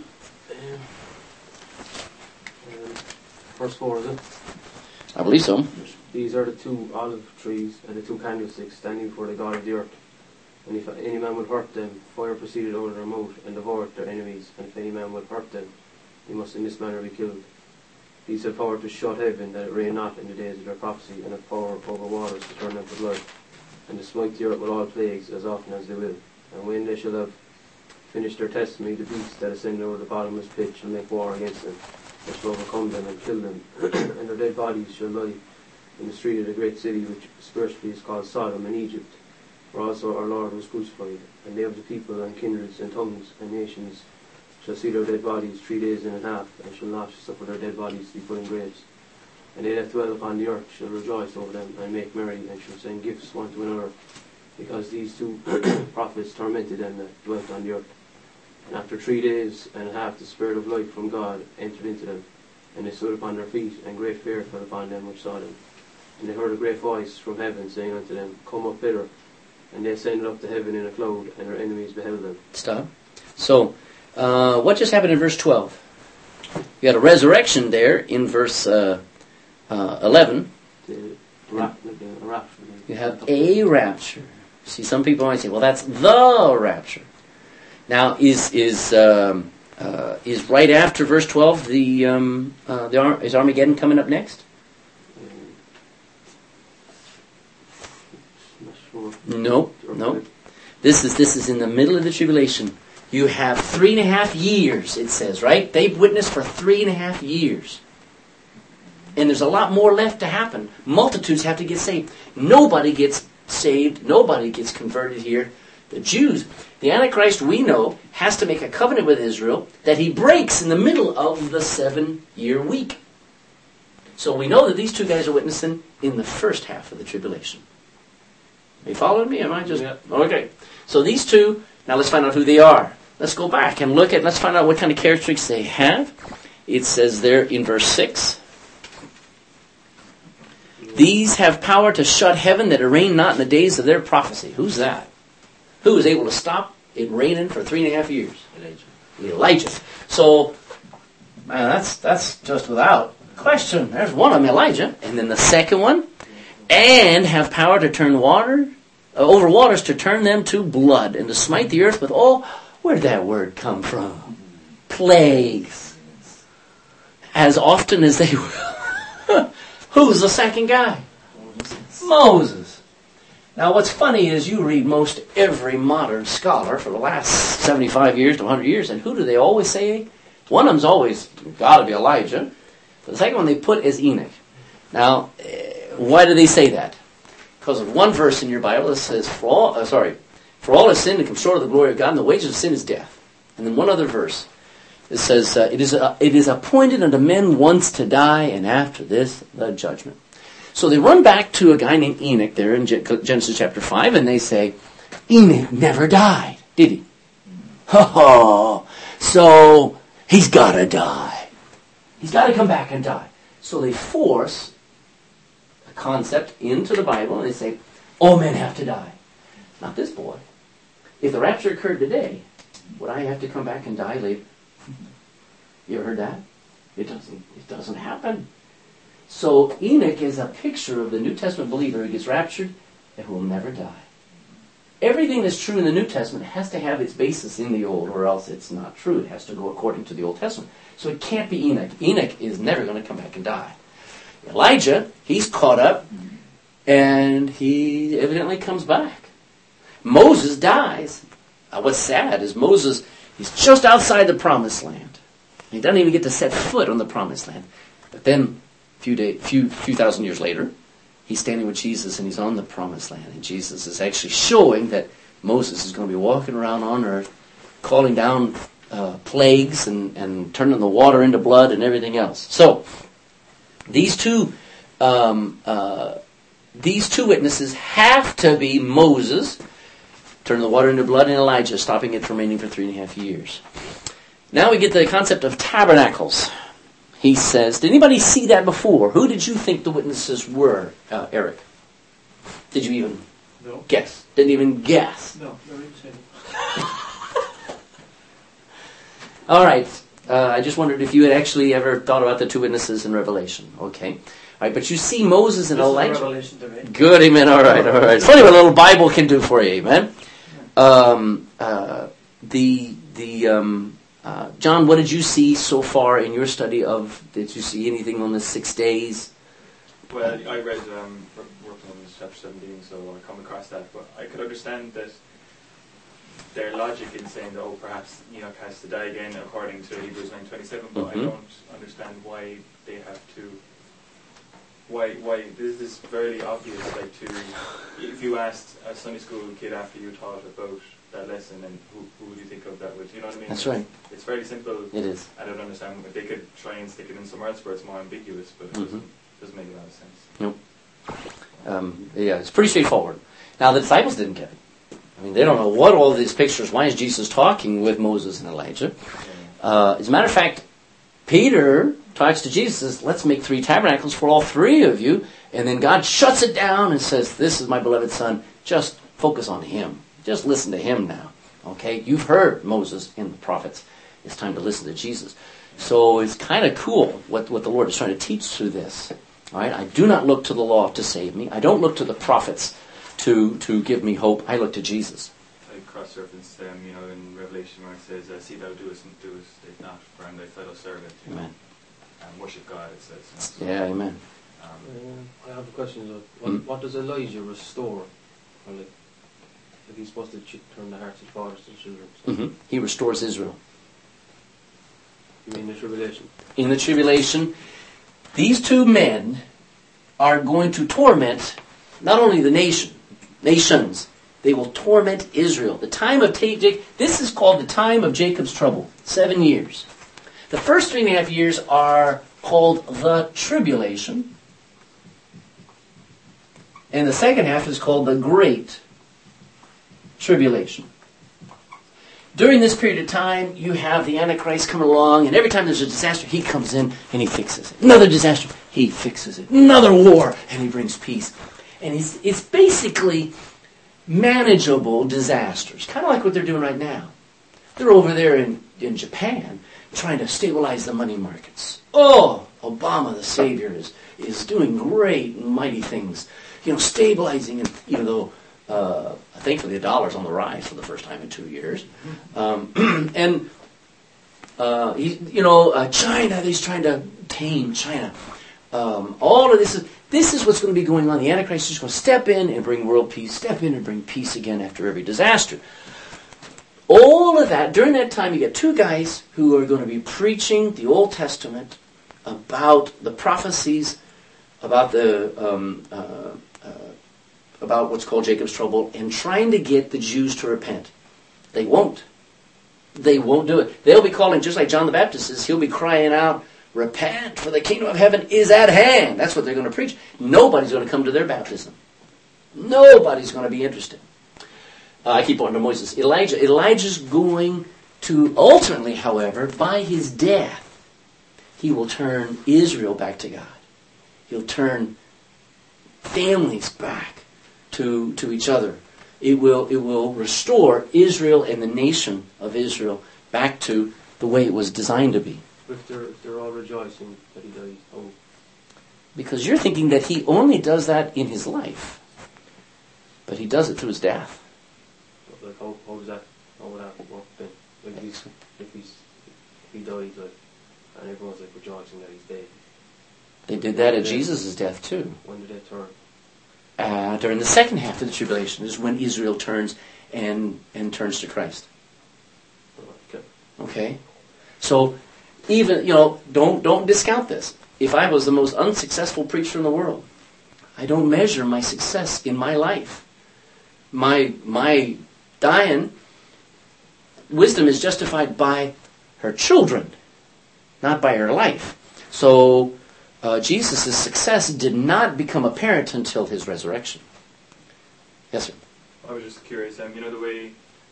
Verse 4, is it? I believe so. These are the 2 olive trees and the 2 candlesticks standing before the God of the earth. And if any man would hurt them, fire proceeded out of their mouth and devoured their enemies. And if any man would hurt them, he must in this manner be killed. These have power to shut heaven, that it rain not in the days of their prophecy, and have power over waters to turn them to blood, and to smite the earth with all plagues as often as they will. And when they shall have finished their testimony, the beast that ascended over the bottomless pit shall make war against them, and shall overcome them and kill them, and their dead bodies shall lie in the street of the great city, which spiritually is called Sodom and Egypt, For also our Lord was crucified, and they of the people and kindreds and tongues and nations shall see their dead bodies 3 days and a half, and shall not suffer their dead bodies to be put in graves. And they that dwell upon the earth shall rejoice over them, and make merry, and shall send gifts one to another, because these two prophets tormented them that dwelt on the earth. And after 3 days and a half the Spirit of life from God entered into them, and they stood upon their feet, and great fear fell upon them which saw them. And they heard a great voice from heaven saying unto them, Come up hither. And they ascended up to heaven in a cloud, and their enemies beheld them. Stop. So, what just happened in verse 12? You had a resurrection there in verse 11. You have a rapture. See, some people might say, well, that's the rapture. Now, is right after verse 12 is Armageddon coming up next? No. This is in the middle of the tribulation. You have 3.5 years, it says, right? They've witnessed for 3.5 years. And there's a lot more left to happen. Multitudes have to get saved. Nobody gets saved. Nobody gets converted here. The Jews, the Antichrist, we know, has to make a covenant with Israel that he breaks in the middle of the 7-year week. So we know that these two guys are witnessing in the first half of the tribulation. Are you following me? Am I just... Yeah. Okay. So these two, now let's find out who they are. Let's go back and let's find out what kind of characteristics they have. It says there in verse 6, these have power to shut heaven that it rain not in the days of their prophecy. Who's that? Who was able to stop it raining for 3.5 years? Elijah. So, man, that's just without question. There's one of them, Elijah. And then the second one, and have power to turn over waters to turn them to blood, and to smite the earth with all, where did that word come from? Plagues. As often as they will. Who's the second guy? Moses. Now what's funny is you read most every modern scholar for the last 75 years to 100 years, and who do they always say? One of them's always got to be Elijah. The second one they put is Enoch. Now, why do they say that? Because of one verse in your Bible that says, for all have sinned and come short of the glory of God, and the wages of sin is death. And then one other verse. It says, it is appointed unto men once to die, and after this, the judgment. So they run back to a guy named Enoch there in Genesis chapter 5, and they say, Enoch never died, did he? Oh, so he's got to die. He's got to come back and die. So they force a concept into the Bible, and they say, all men have to die. Not this boy. If the rapture occurred today, would I have to come back and die later? You ever heard that? It doesn't happen. So Enoch is a picture of the New Testament believer who gets raptured and who will never die. Everything that's true in the New Testament has to have its basis in the Old, or else it's not true. It has to go according to the Old Testament. So it can't be Enoch. Enoch is never going to come back and die. Elijah, he's caught up, and he evidently comes back. Moses dies. What's sad is Moses, he's just outside the Promised Land. He doesn't even get to set foot on the Promised Land. But then, few thousand years later, he's standing with Jesus and he's on the Promised Land. And Jesus is actually showing that Moses is going to be walking around on earth, calling down plagues and turning the water into blood and everything else. So, these two witnesses have to be Moses, turning the water into blood, and Elijah, stopping it from raining for 3.5 years. Now we get to the concept of tabernacles. He says, did anybody see that before? Who did you think the witnesses were, Eric? Did you even guess? Didn't even guess? No, never even seen it. All right. I just wondered if you had actually ever thought about the two witnesses in Revelation. Okay. All right, but you see Moses and Elijah. Revelation to me. Good, amen. All right. It's funny what a little Bible can do for you, amen. John, what did you see so far in your study of? Did you see anything on the 6 days? Well, I read working on chapter 17, so I come across that, but I could understand that their logic in saying that, perhaps Enoch has to die again according to Hebrews 9:27, but I don't understand why they have to why this is very obvious, like if you asked a Sunday school kid after you taught about that lesson, and who would you think of that with? You know what I mean? That's right. It's very simple. It is. I don't understand. They could try and stick it in somewhere else where it's more ambiguous, but it doesn't make a lot of sense. Nope. Yeah, it's pretty straightforward. Now, the disciples didn't get it. I mean, they don't know what all these pictures, why is Jesus talking with Moses and Elijah? As a matter of fact, Peter talks to Jesus, says, let's make 3 tabernacles for all 3 of you, and then God shuts it down and says, this is my beloved son, just focus on him. Just listen to him now. Okay? You've heard Moses and the prophets. It's time to listen to Jesus. So it's kind of cool what the Lord is trying to teach through this. All right? I do not look to the law to save me. I don't look to the prophets to give me hope. I look to Jesus. I cross-reference in Revelation where it says, see thou doest and doest it not, for I am thy fellow servant. Amen. And worship God, it says. Yeah, amen. I have a question though. What does Elijah restore? Or like he's supposed to turn the hearts of fathers to children. So. He restores Israel. You mean the tribulation? In the tribulation, these 2 men are going to torment not only the nations, they will torment Israel. The time of this is called the time of Jacob's trouble, 7 years. The first 3.5 years are called the tribulation. And the second half is called the Great Tribulation. During this period of time, you have the Antichrist coming along, and every time there's a disaster, he comes in and he fixes it. Another disaster, he fixes it. Another war, and he brings peace. And it's basically manageable disasters, kind of like what they're doing right now. They're over there in Japan trying to stabilize the money markets. Oh, Obama, the savior, is doing great and mighty things. Stabilizing, and even though thankfully the dollar's on the rise for the first time in 2 years. China, he's trying to tame China. All of this is what's going to be going on. The Antichrist is going to step in and bring world peace, step in and bring peace again after every disaster. All of that, during that time, you get 2 guys who are going to be preaching the Old Testament about the prophecies, about about what's called Jacob's trouble, and trying to get the Jews to repent. They won't. They won't do it. They'll be calling, just like John the Baptist is, he'll be crying out, repent, for the kingdom of heaven is at hand. That's what they're going to preach. Nobody's going to come to their baptism. Nobody's going to be interested. I keep on to Moses. Elijah's going to ultimately, however, by his death, he will turn Israel back to God. He'll turn families back to each other. It will restore Israel and the nation of Israel back to the way it was designed to be. If they're all rejoicing that he died. Oh. Because you're thinking that he only does that in his life. But he does it through his death. Like how would that work then? Like if he died, and everyone's like rejoicing that he's dead. They did that at Jesus' death too. When did they turn? During the second half of the tribulation is when Israel turns and turns to Christ. Okay? So even, don't discount this. If I was the most unsuccessful preacher in the world, I don't measure my success in my life. My dying wisdom is justified by her children, not by her life. So Jesus' success did not become apparent until his resurrection. Yes, sir? I was just curious, the way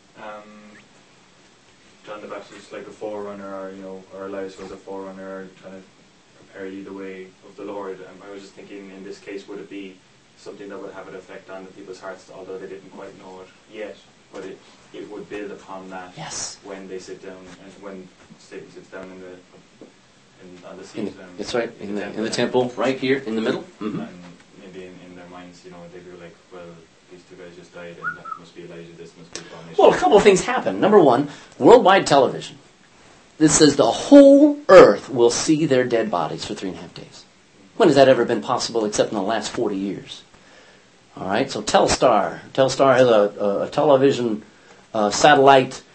John the Baptist is like a forerunner, or Elias was a forerunner, trying to prepare you the way of the Lord. I was just thinking, in this case, would it be something that would have an effect on the people's hearts, although they didn't quite know it yet, but it would build upon that. Yes. When they sit down, and when Satan sits down on the seat. That's right, in the temple, right here in the middle. Mm-hmm. And maybe in their minds, they'd be like, well, these 2 guys just died, and that must be Elijah, this must be Elijah. Well, a couple of things happen. Number one, worldwide television. This says the whole earth will see their dead bodies for 3.5 days. When has that ever been possible except in the last 40 years? All right, so Telstar has a television satellite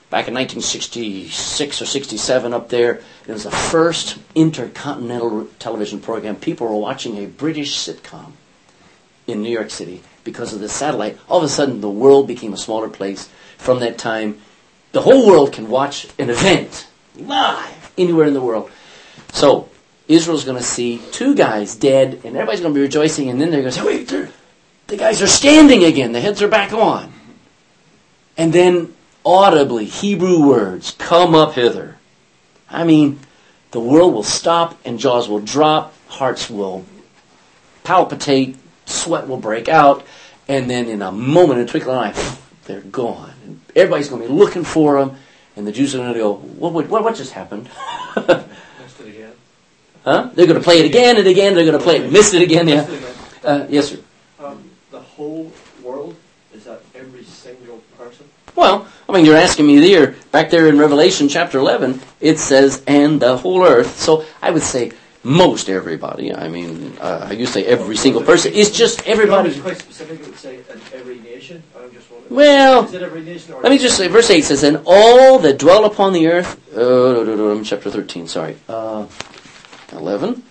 back in 1966 or 67 up there. It was the first intercontinental television program. People were watching a British sitcom in New York City because of the satellite. All of a sudden, the world became a smaller place. From that time, the whole world can watch an event live anywhere in the world. So Israel's going to see two guys dead, and everybody's going to be rejoicing, and then they're going to say, wait, the guys are standing again. The heads are back on. And then audibly, Hebrew words, come up hither. I mean, the world will stop and jaws will drop, hearts will palpitate, sweat will break out, and then in a moment, in a twinkling of an eye, they're gone. And everybody's going to be looking for them, and the Jews are going to go, what just happened? Missed it again. Huh? They're going to play it again and again. They're going to play it. Missed it again, yeah. Yes, sir. The whole world, is that every single person? Well, I mean, you're asking me there, back there in Revelation chapter 11, it says, and the whole earth. So I would say most everybody. I mean, you say every single person. It's just everybody. It's quite specific. It would say in every nation. I'm just wondering. Well, is it every nation or let me just say, verse 8 says, and all that dwell upon the earth, chapter 13, sorry, 11.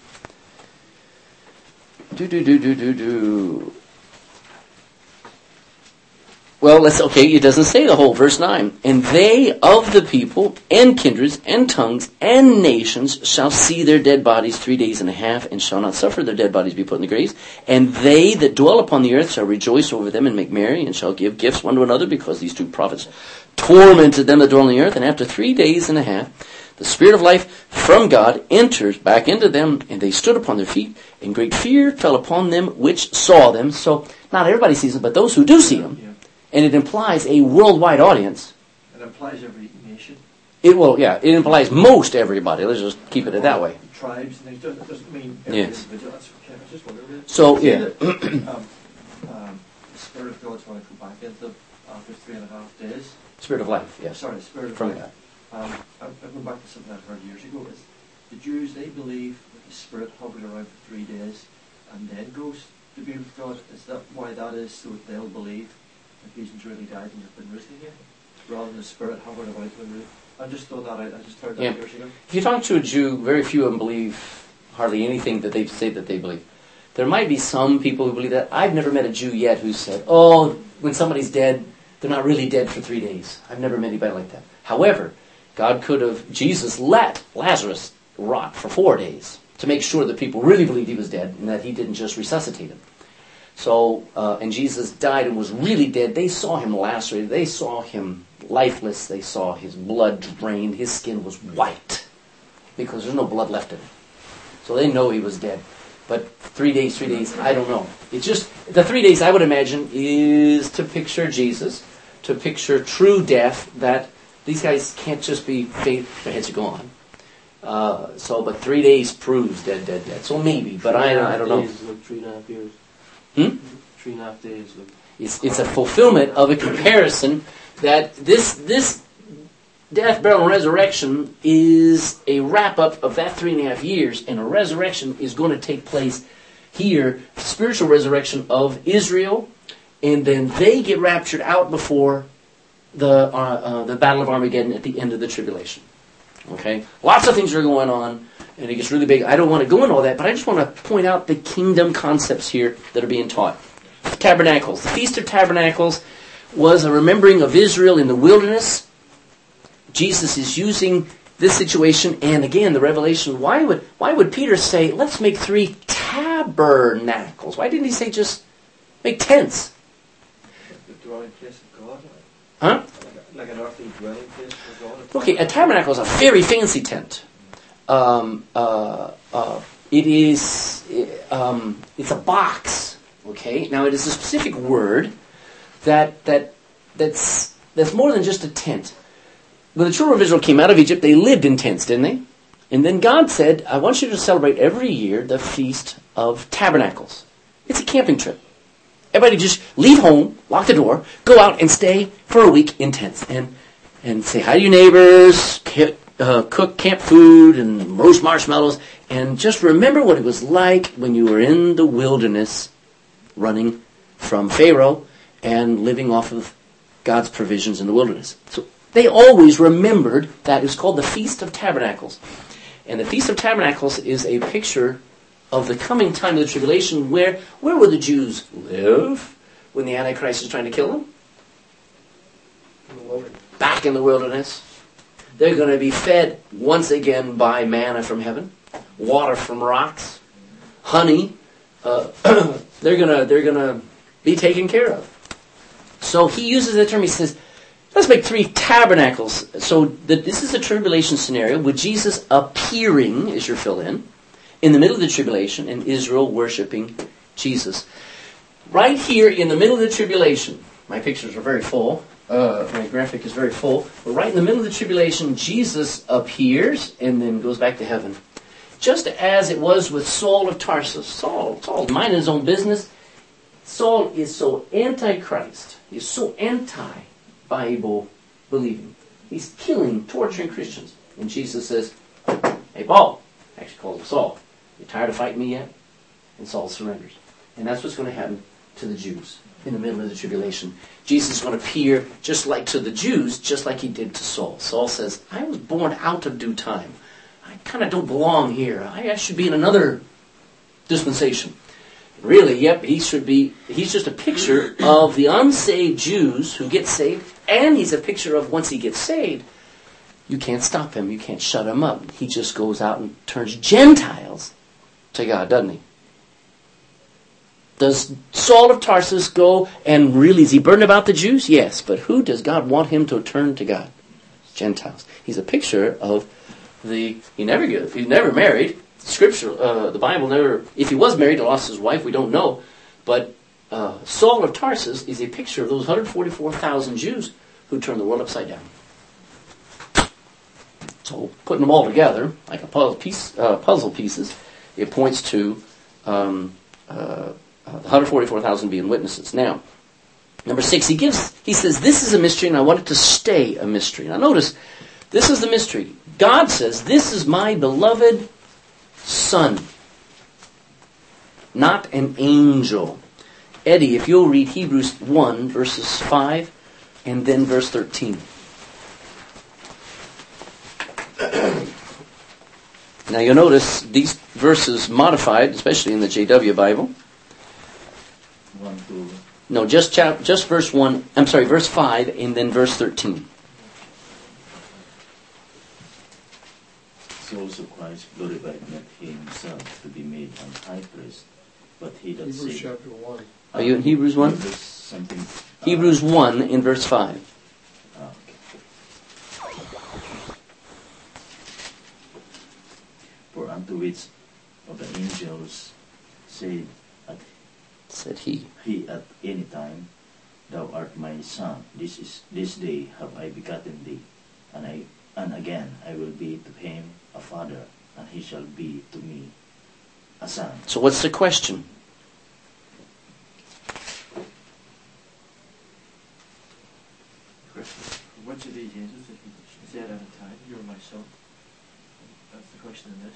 Well, it doesn't say the whole, verse 9. And they of the people, and kindreds, and tongues, and nations shall see their dead bodies 3 days and a half, and shall not suffer their dead bodies to be put in the graves. And they that dwell upon the earth shall rejoice over them, and make merry, and shall give gifts one to another, because these two prophets tormented them that dwell on the earth. And after 3 days and a half, the Spirit of life from God enters back into them, and they stood upon their feet, and great fear fell upon them which saw them. So, not everybody sees them, but those who do see them. Yeah. And it implies a worldwide audience. It implies every nation. It implies most everybody. Let's just keep it that way. Tribes and things. It doesn't mean every Yes. individual. That's okay. I just wondered. So, yeah. The Spirit of God's going to come back into after 3.5 days. Spirit of life, yes. Sorry, Spirit of From life. God. I'm going back to something I heard years ago. Is the Jews, they believe that the Spirit hovers around for 3 days and then goes to be with God. Is that why that is? So that they'll believe that Jesus really died and has been risen again, rather than the Spirit hovering about when I just thought that out. I just heard that years ago. If you talk to a Jew, very few of them believe hardly anything that they say that they believe. There might be some people who believe that. I've never met a Jew yet who said, oh, when somebody's dead, they're not really dead for 3 days. I've never met anybody like that. However, Jesus let Lazarus rot for 4 days to make sure that people really believed he was dead and that he didn't just resuscitate him. So, and Jesus died and was really dead. They saw him lacerated. They saw him lifeless. They saw his blood drained. His skin was white because there's no blood left in it. So they know he was dead. But 3 days, I don't know. It's just, the 3 days I would imagine is to picture Jesus, to picture true death, that these guys can't just be faith, their heads are gone. But 3 days proves dead. So maybe, but I don't know. Days, like 3.5 years. 3.5 days. It's a fulfillment of a comparison that this death, burial, and resurrection is a wrap-up of that 3.5 years, and a resurrection is going to take place here, spiritual resurrection of Israel, and then they get raptured out before the Battle of Armageddon at the end of the tribulation. Okay? Lots of things are going on, and it gets really big. I don't want to go into all that, but I just want to point out the kingdom concepts here that are being taught. Tabernacles. The Feast of Tabernacles was a remembering of Israel in the wilderness. Jesus is using this situation, and again, the revelation. Why would Peter say, let's make 3 tabernacles? Why didn't he say just make tents? The dwelling place of God. Huh? Like an earthly dwelling place for God. Okay, a tabernacle is a very fancy tent. It's a box. Okay, now it is a specific word that's more than just a tent. When the children of Israel came out of Egypt, they lived in tents, didn't they? And then God said, I want you to celebrate every year the Feast of Tabernacles. It's a camping trip. Everybody just leave home, lock the door, go out and stay for a week in tents. And say hi to your neighbors, cook camp food and roast marshmallows, and just remember what it was like when you were in the wilderness running from Pharaoh and living off of God's provisions in the wilderness. So They always remembered that. It was called the Feast of Tabernacles. And the Feast of Tabernacles is a picture of the coming time of the tribulation. Where will the Jews live when the Antichrist is trying to kill them? Back in the wilderness. They're going to be fed once again by manna from heaven, water from rocks, honey. They're gonna be taken care of. So he uses the term. He says, "Let's make 3 tabernacles." So this is a tribulation scenario with Jesus appearing, as your fill-in the middle of the tribulation, and Israel worshiping Jesus. Right here in the middle of the tribulation, my pictures are very full. My graphic is very full. But right in the middle of the tribulation, Jesus appears and then goes back to heaven. Just as it was with Saul of Tarsus. Saul minding his own business. Saul is so anti-Christ. He's so anti-Bible believing. He's killing, torturing Christians. And Jesus says, "Hey, Paul," actually calls him Saul, "you tired of fighting me yet?" And Saul surrenders. And that's what's going to happen to the Jews in the middle of the tribulation. Jesus is going to appear just like to the Jews, just like he did to Saul. Saul says, "I was born out of due time. I kind of don't belong here. I should be in another dispensation." Really, yep, he's just a picture of the unsaved Jews who get saved, and he's a picture of once he gets saved, you can't stop him, you can't shut him up. He just goes out and turns Gentiles to God, doesn't he? Does Saul of Tarsus go and really, is he burdened about the Jews? Yes, but who does God want him to turn to God? Gentiles. He's a picture of he's never married. Scripture, the Bible never, if he was married, he lost his wife, we don't know. But Saul of Tarsus is a picture of those 144,000 Jews who turned the world upside down. So putting them all together, like a puzzle pieces, it points to 144,000 being witnesses. Now, number 6, he says, "This is a mystery, and I want it to stay a mystery." Now notice, this is the mystery. God says, "This is my beloved Son," not an angel. Eddie, if you'll read Hebrews 1, verses 5, and then verse 13. Now you'll notice these verses modified, especially in the JW Bible. 1, 2. No, just verse 1. I'm sorry, verse 5, and then verse 13. Souls of Christ glorified not himself to be made an high priest, but he that Hebrews said. chapter 1. Are you in Hebrews 1? There's something. Hebrews 1 in verse 5. Okay. For unto which of the angels said He. he at any time, "Thou art my son. This day have I begotten thee, and again I will be to him a father, and he shall be to me a son." So what's the question? Which of these angels did he said at a time, "You're my son"? That's the question in this.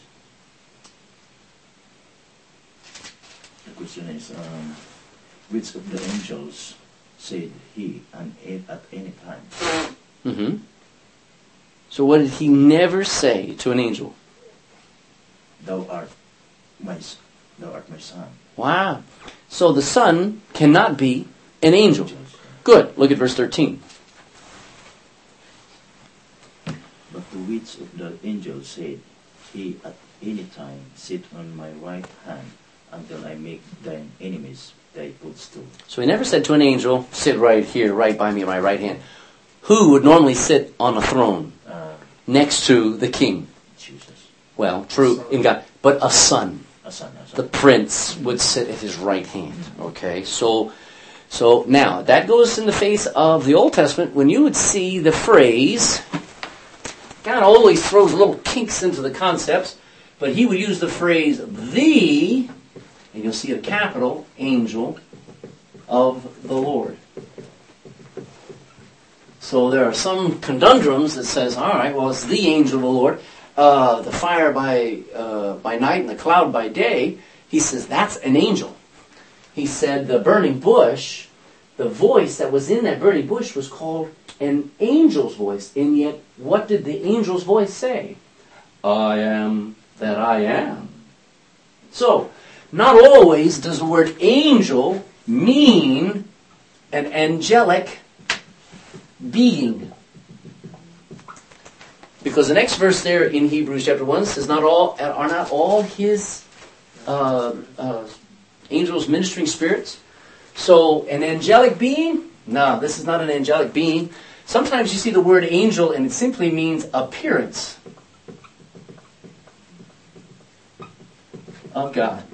The question is, which of the angels said he and at any time? Mm-hmm. So what did he never say to an angel? Thou art my son. Wow. So the Son cannot be an angel. Good. Look at verse 13. But to which of the angels said he at any time, "Sit on my right hand until I make thine enemies thy footstool"? So he never said to an angel, "Sit right here, right by me, my right hand." Who would normally sit on a throne next to the king? Jesus. Well, true in God, but a son. A son. The prince would sit at his right hand. Okay, so now that goes in the face of the Old Testament when you would see the phrase. God always throws little kinks into the concepts, but he would use the phrase "the," and you'll see a capital, angel of the Lord. So there are some conundrums that says, all right, well, it's the angel of the Lord. The fire by night and the cloud by day. He says that's an angel. He said the burning bush, the voice that was in that burning bush was called an angel's voice. And yet, what did the angel's voice say? I am that I am. So, not always does the word angel mean an angelic being. Because the next verse there in Hebrews chapter 1 says, are not all his angels ministering spirits? So, an angelic being? No, this is not an angelic being. Sometimes you see the word angel and it simply means appearance of God.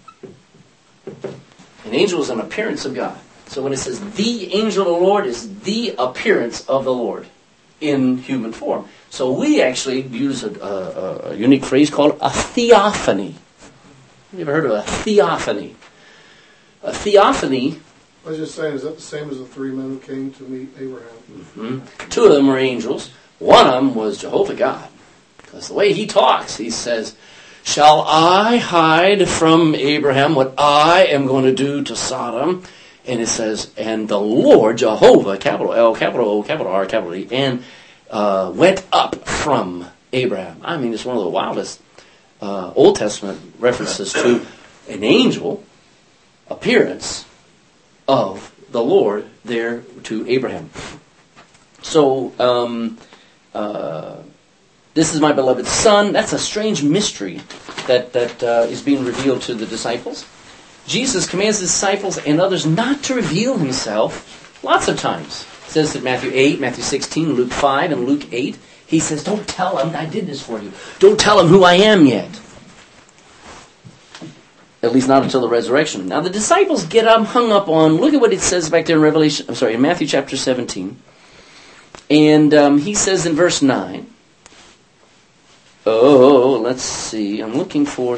An angel is an appearance of God. So when it says the angel of the Lord is the appearance of the Lord in human form. So we actually use a unique phrase called a theophany. You ever heard of a theophany? A theophany. I was just saying, is that the same as the three men who came to meet Abraham? Mm-hmm. Two of them were angels. One of them was Jehovah God. Because the way he talks, he says, shall I hide from Abraham what I am going to do to Sodom? And it says, and the Lord, Jehovah, capital L, capital O, capital R, capital E, and went up from Abraham. I mean, it's one of the wildest Old Testament references to an angel appearance of the Lord there to Abraham. So, this is my beloved son. That's a strange mystery that is being revealed to the disciples. Jesus commands his disciples and others not to reveal himself lots of times. It says in Matthew 8, Matthew 16, Luke 5, and Luke 8, he says, don't tell them I did this for you. Don't tell them who I am yet. At least not until the resurrection. Now the disciples get hung up on, look at what it says back there in Matthew chapter 17. And he says in verse 9, let's see, I'm looking for,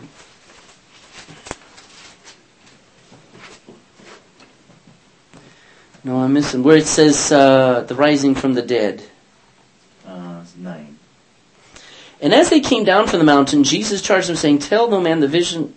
No, I'm missing. Where it says the rising from the dead. 9. And as they came down from the mountain, Jesus charged them, saying, tell the vision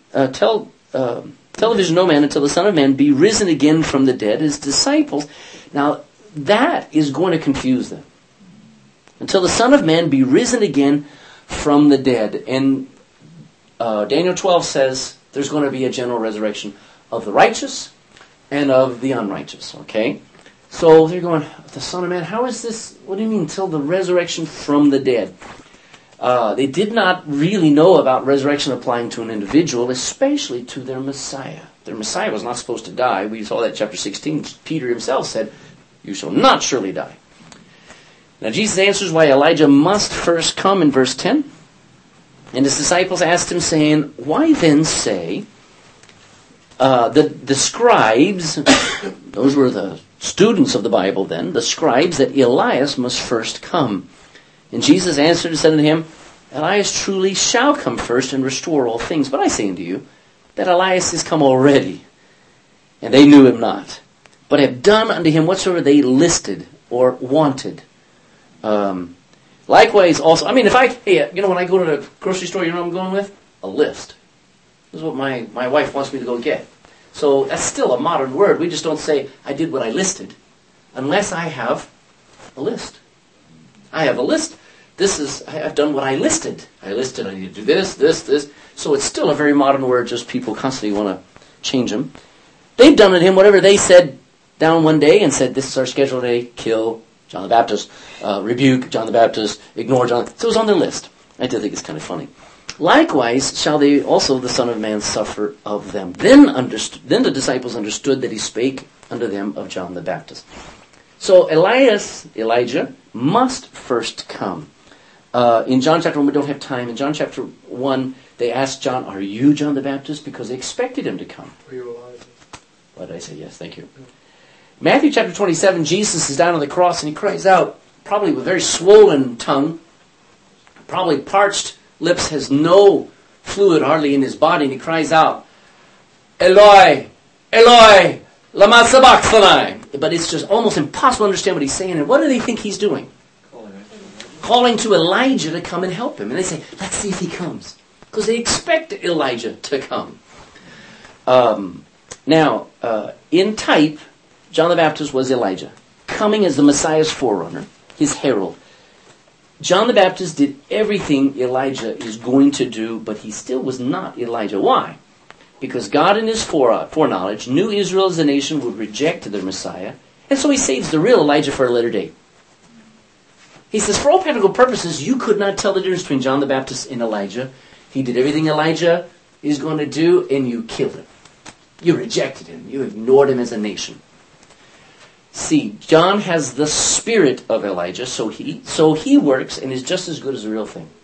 no man until the Son of Man be risen again from the dead. His disciples. Now, that is going to confuse them. Until the Son of Man be risen again from the dead. And Daniel 12 says there's going to be a general resurrection of the righteous and of the unrighteous, okay? So they're going, the Son of Man, how is this? What do you mean, till the resurrection from the dead? They did not really know about resurrection applying to an individual, especially to their Messiah. Their Messiah was not supposed to die. We saw that in chapter 16. Peter himself said, you shall not surely die. Now Jesus answers why Elijah must first come in verse 10. And his disciples asked him, saying, why then say... The scribes, those were the students of the Bible then, the scribes, that Elias must first come. And Jesus answered and said unto him, Elias truly shall come first and restore all things. But I say unto you, that Elias is come already, and they knew him not, but have done unto him whatsoever they listed or wanted. Likewise also, when I go to the grocery store, you know what I'm going with? A list. This is what my wife wants me to go get. So that's still a modern word. We just don't say, I did what I listed, unless I have a list. I have a list. I've done what I listed. I listed I need to do this, this, this. So it's still a very modern word, just people constantly want to change them. They've done to him whatever they said down one day and said, this is our scheduled day, kill John the Baptist, rebuke John the Baptist, ignore John. So it was on their list. I did think it's kind of funny. Likewise shall they also the Son of Man suffer of them. Then the disciples understood that he spake unto them of John the Baptist. So Elijah, must first come. In John chapter 1, we don't have time. In John chapter 1, they asked John, are you John the Baptist? Because they expected him to come. Are you Elijah? Why did I say yes? Thank you. Matthew chapter 27, Jesus is down on the cross and he cries out, probably with very swollen tongue, probably parched lips, has no fluid hardly in his body, and he cries out, Eloi, Eloi, lama sabachthani. But it's just almost impossible to understand what he's saying. And what do they think he's doing? Calling to Elijah to come and help him. And they say, let's see if he comes. Because they expect Elijah to come. Now, in type, John the Baptist was Elijah. coming as the Messiah's forerunner, his herald. John the Baptist did everything Elijah is going to do, but he still was not Elijah. Why? Because God in his foreknowledge knew Israel as a nation would reject their Messiah, and so he saves the real Elijah for a later date. He says, for all practical purposes, you could not tell the difference between John the Baptist and Elijah. He did everything Elijah is going to do, and you killed him. You rejected him. You ignored him as a nation. See, John has the spirit of Elijah, so he works and is just as good as the real thing.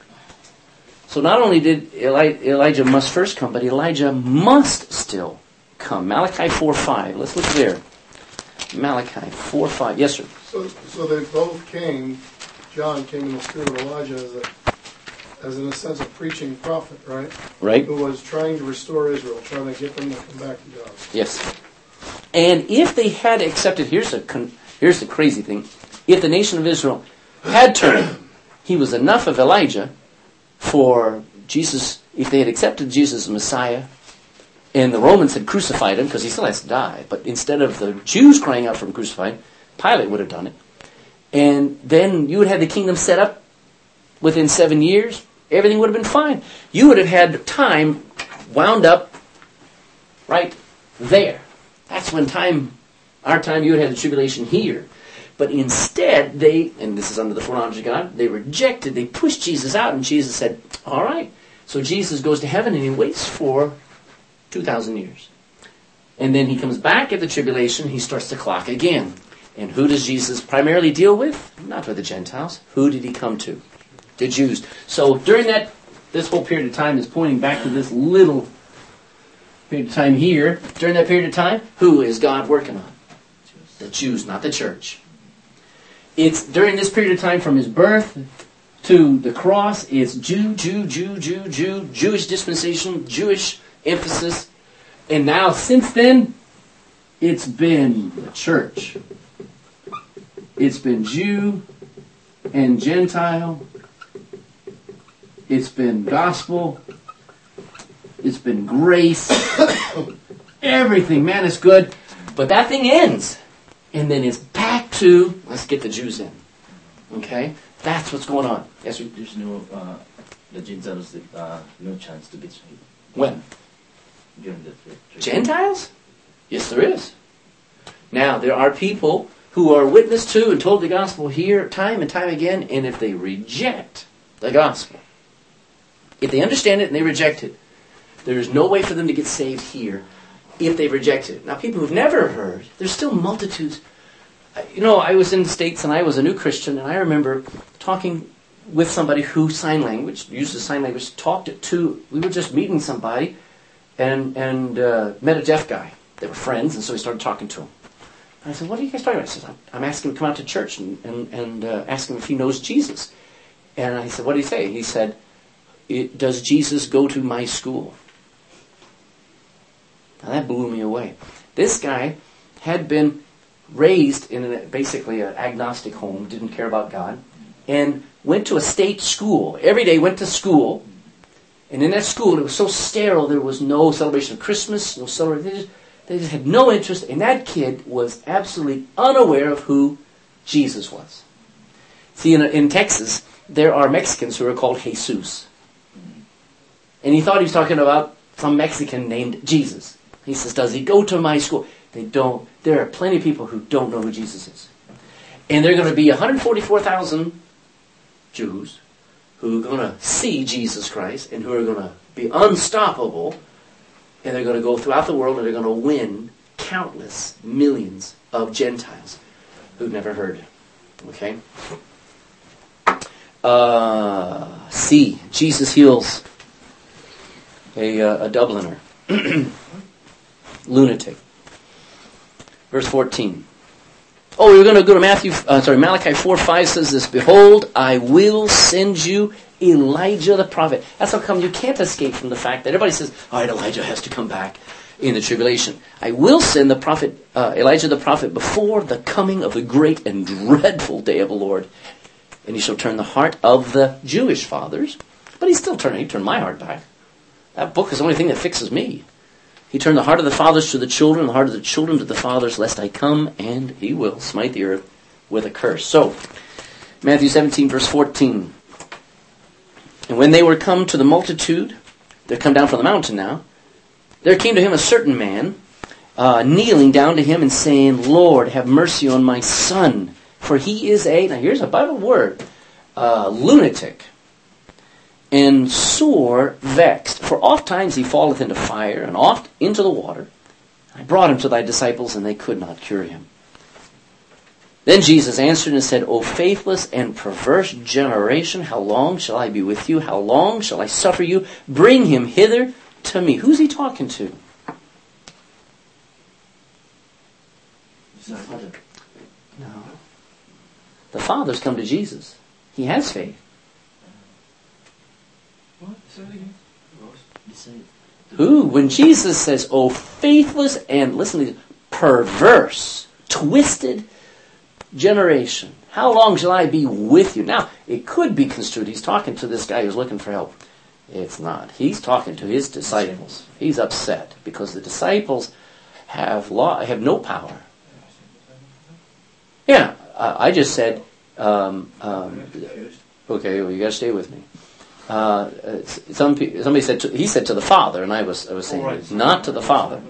So not only did Elijah must first come, but Elijah must still come. Malachi 4:5. Let's look there. Malachi 4:5. Yes, sir. So they both came. John came in the spirit of Elijah as in a sense a preaching prophet, right? Right. Who was trying to restore Israel, trying to get them to come back to God. Yes. And if they had accepted, here's the crazy thing. If the nation of Israel had turned, he was enough of Elijah for Jesus. If they had accepted Jesus as Messiah, and the Romans had crucified him, because he still has to die, but instead of the Jews crying out for him crucified, Pilate would have done it. And then you would have the kingdom set up within 7 years. Everything would have been fine. You would have had time wound up right there. That's when our time, you would have the tribulation here. But instead, and this is under the foreknowledge of God, they rejected, they pushed Jesus out, and Jesus said, all right. So Jesus goes to heaven, and he waits for 2,000 years. And then he comes back at the tribulation, he starts the clock again. And who does Jesus primarily deal with? Not with the Gentiles. Who did he come to? The Jews. So during this whole period of time is pointing back to this little period of time here. During that period of time, who is God working on? The Jews, not the church. It's during this period of time from his birth to the cross, it's Jewish dispensation, Jewish emphasis. And now, since then, it's been the church. It's been Jew and Gentile. It's been gospel. It's been grace. Everything, man, is good. But that thing ends. And then it's back to, let's get the Jews in. Okay? That's what's going on. Yes, There's no, the Gentiles, no chance to get saved. when? During the Gentiles? Yes, there is. Now, there are people who are witnessed to and told the gospel here time and time again, and if they reject the gospel, if they understand it and they reject it, there is no way for them to get saved here if they reject it. Now, people who've never heard, there's still multitudes. You know, I was in the States and I was a new Christian, and I remember talking with somebody who uses sign language, we were just meeting somebody, and met a deaf guy. They were friends, and so we started talking to him. And I said, what are you guys talking about? He said, I'm asking him to come out to church and ask him if he knows Jesus. And I said, what did he say? He said, does Jesus go to my school? Now that blew me away. This guy had been raised in basically an agnostic home, didn't care about God, and went to a state school. Every day went to school, and in that school it was so sterile, there was no celebration of Christmas, no celebration. They just had no interest, and that kid was absolutely unaware of who Jesus was. See, in Texas, there are Mexicans who are called Jesus. And he thought he was talking about some Mexican named Jesus. He says, does he go to my school? They don't. There are plenty of people who don't know who Jesus is. And there are going to be 144,000 Jews who are going to see Jesus Christ and who are going to be unstoppable. And they're going to go throughout the world and they're going to win countless millions of Gentiles who've never heard. Okay? C. Jesus heals a Dubliner. Lunatic. Verse 14. Oh, we're going to go to Malachi 4:5 says this, behold, I will send you Elijah the prophet. That's how come you can't escape from the fact that everybody says, all right, Elijah has to come back in the tribulation. I will send the prophet, Elijah the prophet, before the coming of the great and dreadful day of the Lord. And he shall turn the heart of the Jewish fathers. But he turned my heart back. That book is the only thing that fixes me. He turned the heart of the fathers to the children, the heart of the children to the fathers, lest I come, and he will smite the earth with a curse. So, Matthew 17, verse 14. And when they were come to the multitude, they're come down from the mountain now, there came to him a certain man, kneeling down to him and saying, Lord, have mercy on my son, for he is now here's a Bible word, lunatic, and sore vexed. For oft times he falleth into fire, and oft into the water. I brought him to thy disciples, and they could not cure him. Then Jesus answered and said, O faithless and perverse generation, how long shall I be with you? How long shall I suffer you? Bring him hither to me. Who's he talking to? The Father. No. The Father's come to Jesus. He has faith. What? Say it again. Who? When Jesus says, O faithless and, listen to this, perverse, twisted generation, how long shall I be with you? Now, it could be construed, he's talking to this guy who's looking for help. It's not. He's talking to his disciples. He's upset because the disciples have no power. Yeah, I just said, okay, well, you got to stay with me. Somebody said he said to the Father, and I was saying not to the Father.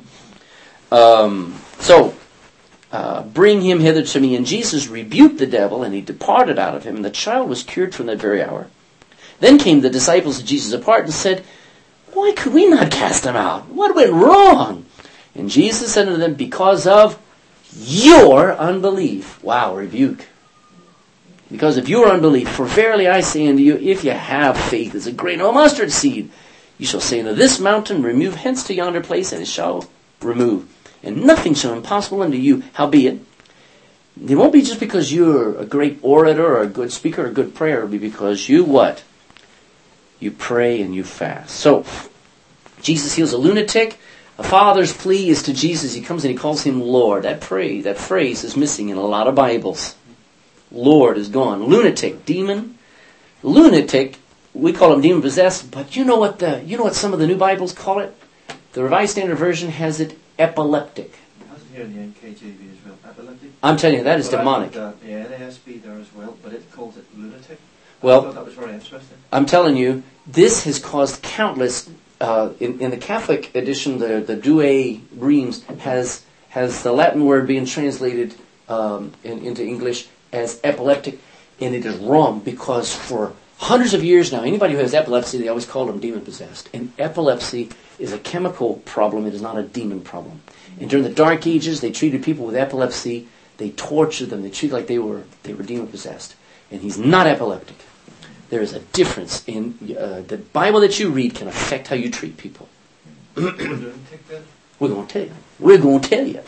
Bring him hither to me. And Jesus rebuked the devil, and he departed out of him, and the child was cured from that very hour. Then came the disciples of Jesus apart and said, Why could we not cast him out? What went wrong? And Jesus said unto them, Because of your unbelief. Wow, rebuke. Because of your unbelief. For verily I say unto you, if you have faith as a grain of mustard seed, you shall say unto this mountain, Remove hence to yonder place, and it shall remove. And nothing shall impossible unto you. Howbeit, it won't be just because you're a great orator or a good speaker or a good prayer. It'll be because you what? You pray and you fast. So, Jesus heals a lunatic. A father's plea is to Jesus. He comes and he calls him Lord. That phrase is missing in a lot of Bibles. Lord is gone. Lunatic, demon. Lunatic, we call him demon possessed, but you know what some of the new Bibles call it? The Revised Standard Version has it epileptic. It has it here in the NKJV as well. Epileptic. I'm telling you, that is demonic. The NASB there as well, but it calls it lunatic. Well, I thought that was very interesting. I'm telling you, this has caused countless. In the Catholic edition, the Douay Reims has the Latin word being translated into English as epileptic, and it is wrong because for hundreds of years now, anybody who has epilepsy, they always call them demon possessed. And epilepsy is a chemical problem; it is not a demon problem. And during the Dark Ages, they treated people with epilepsy. They tortured them. They treated like they were demon possessed. And he's not epileptic. There is a difference in the Bible that you read can affect how you treat people. We're going to tell you.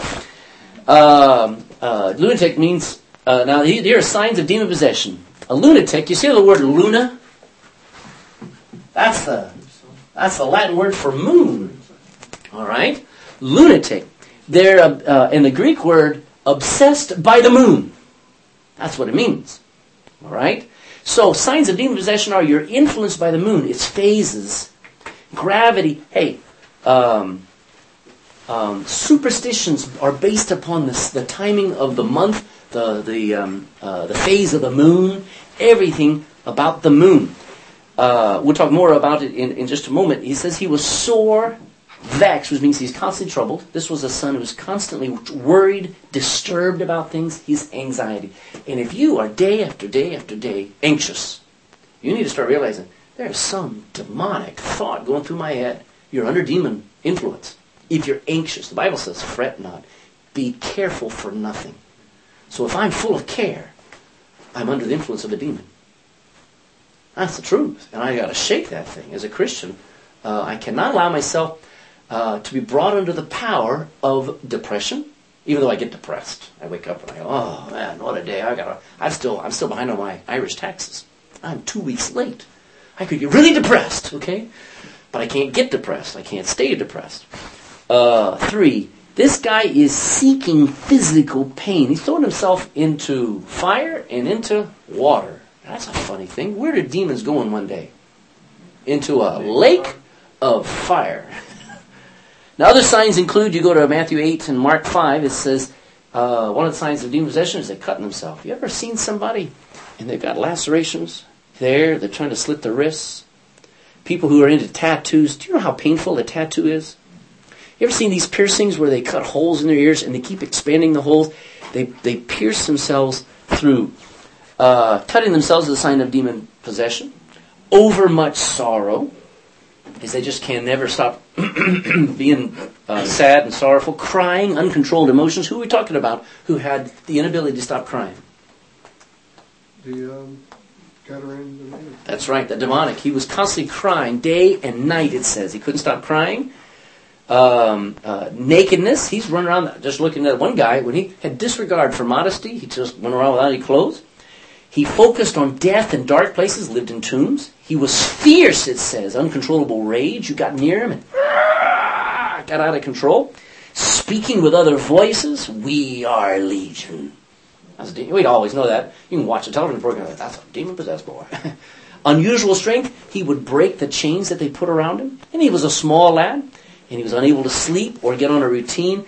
Lunatic means, now here are signs of demon possession. A lunatic, you see the word luna? That's the Latin word for moon. All right? Lunatic. They're, in the Greek word, obsessed by the moon. That's what it means. All right? So, signs of demon possession are you're influenced by the moon, its phases, gravity. Hey, superstitions are based upon the timing of the month, the phase of the moon, everything about the moon. We'll talk more about it in just a moment. He says he was sore vexed, which means he's constantly troubled. This was a son who was constantly worried, disturbed about things, his anxiety. And if you are day after day after day anxious, you need to start realizing there's some demonic thought going through my head. You're under demon influence. If you're anxious, the Bible says, fret not. Be careful for nothing. So if I'm full of care, I'm under the influence of a demon. That's the truth. And I got to shake that thing. As a Christian, I cannot allow myself to be brought under the power of depression, even though I get depressed. I wake up and I go, oh man, what a day. I'm still behind on my Irish taxes. I'm 2 weeks late. I could get really depressed, okay? But I can't get depressed. I can't stay depressed. 3, this guy is seeking physical pain. He's throwing himself into fire and into water. That's a funny thing. Where did demons go in one day? Into a lake of fire. Now, other signs include, you go to Matthew 8 and Mark 5, it says, one of the signs of demon possession is they're cutting themselves. You ever seen somebody and they've got lacerations there, they're trying to slit their wrists? People who are into tattoos, do you know how painful a tattoo is? You ever seen these piercings where they cut holes in their ears and they keep expanding the holes? They pierce themselves through. Cutting themselves is a sign of demon possession. Overmuch sorrow, is they just can never stop being sad and sorrowful. Crying, uncontrolled emotions. Who are we talking about who had the inability to stop crying? The Gadarene demonic. That's right, the demonic. He was constantly crying day and night, it says. He couldn't stop crying. Nakedness, he's running around just looking at one guy. When he had disregard for modesty, he just went around without any clothes. He focused on death and dark places, lived in tombs. He was fierce, it says, uncontrollable rage. You got near him and got out of control. Speaking with other voices, we are legion. We'd always know that. You can watch a television program like, that's a demon-possessed boy. Unusual strength, he would break the chains that they put around him. And he was a small lad, and he was unable to sleep or get on a routine.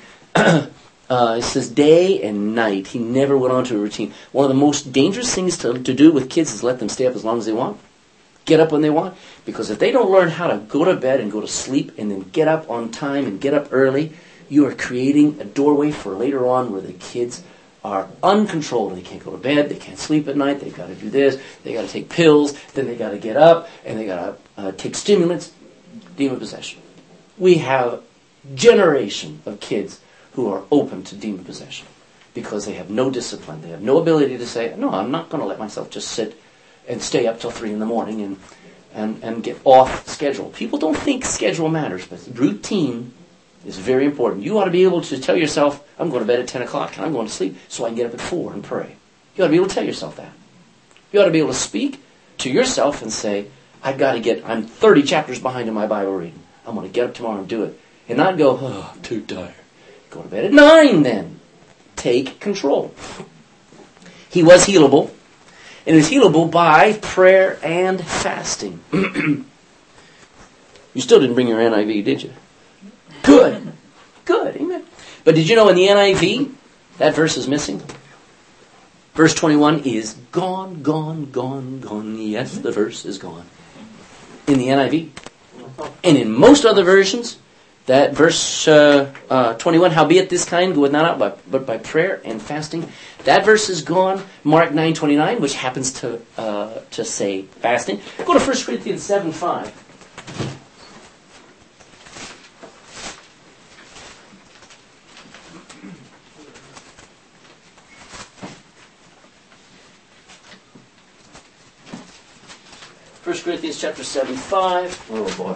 It says day and night. He never went on to a routine. One of the most dangerous things to do with kids is let them stay up as long as they want. Get up when they want. Because if they don't learn how to go to bed and go to sleep and then get up on time and get up early, you are creating a doorway for later on where the kids are uncontrolled. They can't go to bed. They can't sleep at night. They've got to do this. They got to take pills. Then they got to get up and they got to take stimulants. Demon possession. We have generation of kids who are open to demon possession because they have no discipline. They have no ability to say, no, I'm not going to let myself just sit and stay up till 3 a.m. and get off schedule. People don't think schedule matters, but routine is very important. You ought to be able to tell yourself, I'm going to bed at 10 o'clock and I'm going to sleep so I can get up at 4 and pray. You ought to be able to tell yourself that. You ought to be able to speak to yourself and say, I'm 30 chapters behind in my Bible reading. I'm going to get up tomorrow and do it. And not go, I'm too tired. Go to bed at 9 then. Take control. He was healable. And he was healable by prayer and fasting. You still didn't bring your NIV, did you? Good. Good. Amen. But did you know in the NIV, that verse is missing? Verse 21 is gone, gone, gone, gone. Yes, the verse is gone. In the NIV. And in most other versions, that verse 21, howbeit this kind goeth not out but by prayer and fasting. That verse is gone. Mark 9:29, which happens to say fasting. Go to 1 Corinthians 7:5. First Corinthians chapter 7:5. Oh boy.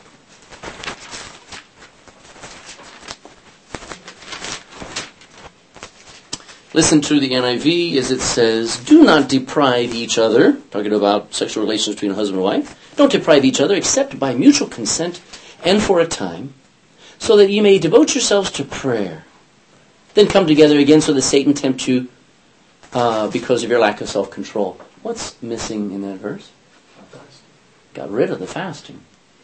Listen to the NIV as it says, do not deprive each other, talking about sexual relations between a husband and wife, don't deprive each other except by mutual consent and for a time, so that you may devote yourselves to prayer. Then come together again so that Satan tempt you because of your lack of self-control. What's missing in that verse? Got rid of the fasting.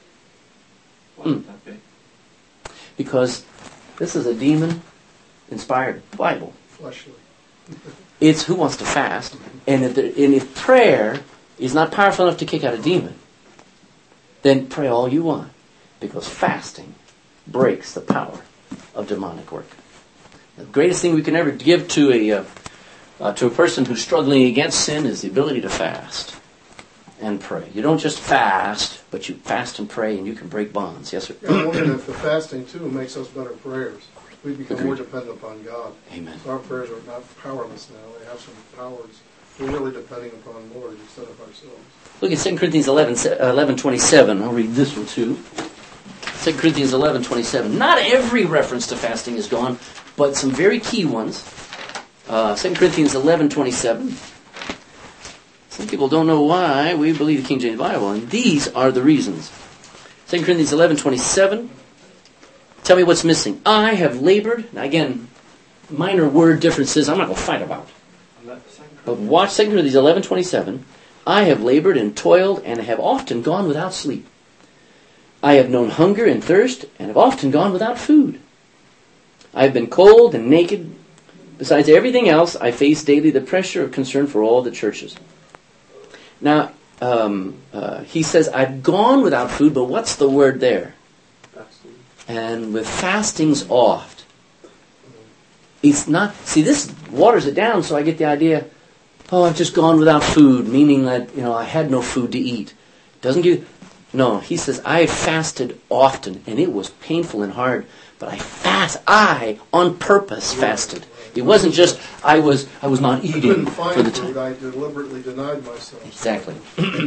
Because this is a demon-inspired Bible. Fleshly. It's who wants to fast. And if prayer is not powerful enough to kick out a demon, then pray all you want. Because fasting breaks the power of demonic work. The greatest thing we can ever give to a person who's struggling against sin is the ability to fast and pray. You don't just fast, but you fast and pray and you can break bonds. Yes, sir? I'm wondering if the fasting, too, makes us better prayers. We become Agreed. more dependent upon God. Amen. So our prayers are not powerless now. They have some powers. We're really depending upon the Lord instead of ourselves. Look at 2 Corinthians 11:27. I'll read this one too. 2 Corinthians 11:27. Not every reference to fasting is gone, but some very key ones. 2 Corinthians 11:27. Some people don't know why we believe the King James Bible, and these are the reasons. 2 Corinthians 11:27. Tell me what's missing. I have labored. Now again, minor word differences I'm not going to fight about. But watch 2 Corinthians 11:27. I have labored and toiled and have often gone without sleep. I have known hunger and thirst, and have often gone without food. I have been cold and naked. Besides everything else, I face daily the pressure of concern for all the churches. Now, he says, I've gone without food, but what's the word there? Fasting. And with fastings oft. It's not, see, this waters it down, so I get the idea, I've just gone without food, meaning that, I had no food to eat. Doesn't give, no, he says, I fasted often, and it was painful and hard, but I on purpose fasted. It wasn't just, I was not I eating couldn't for find the food. time. I deliberately denied myself. Exactly.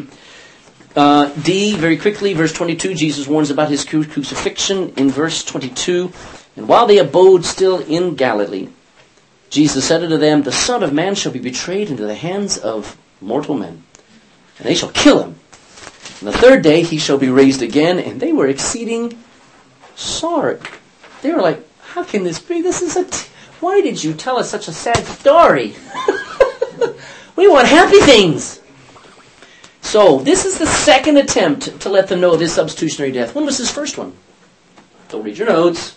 D, very quickly, verse 22, Jesus warns about his crucifixion in verse 22. And while they abode still in Galilee, Jesus said unto them, the Son of Man shall be betrayed into the hands of mortal men, and they shall kill him. And the third day he shall be raised again. And they were exceeding sorry. They were like, how can this be? Why did you tell us such a sad story? We want happy things. So, this is the second attempt to let them know of his substitutionary death. When was his first one? Don't read your notes.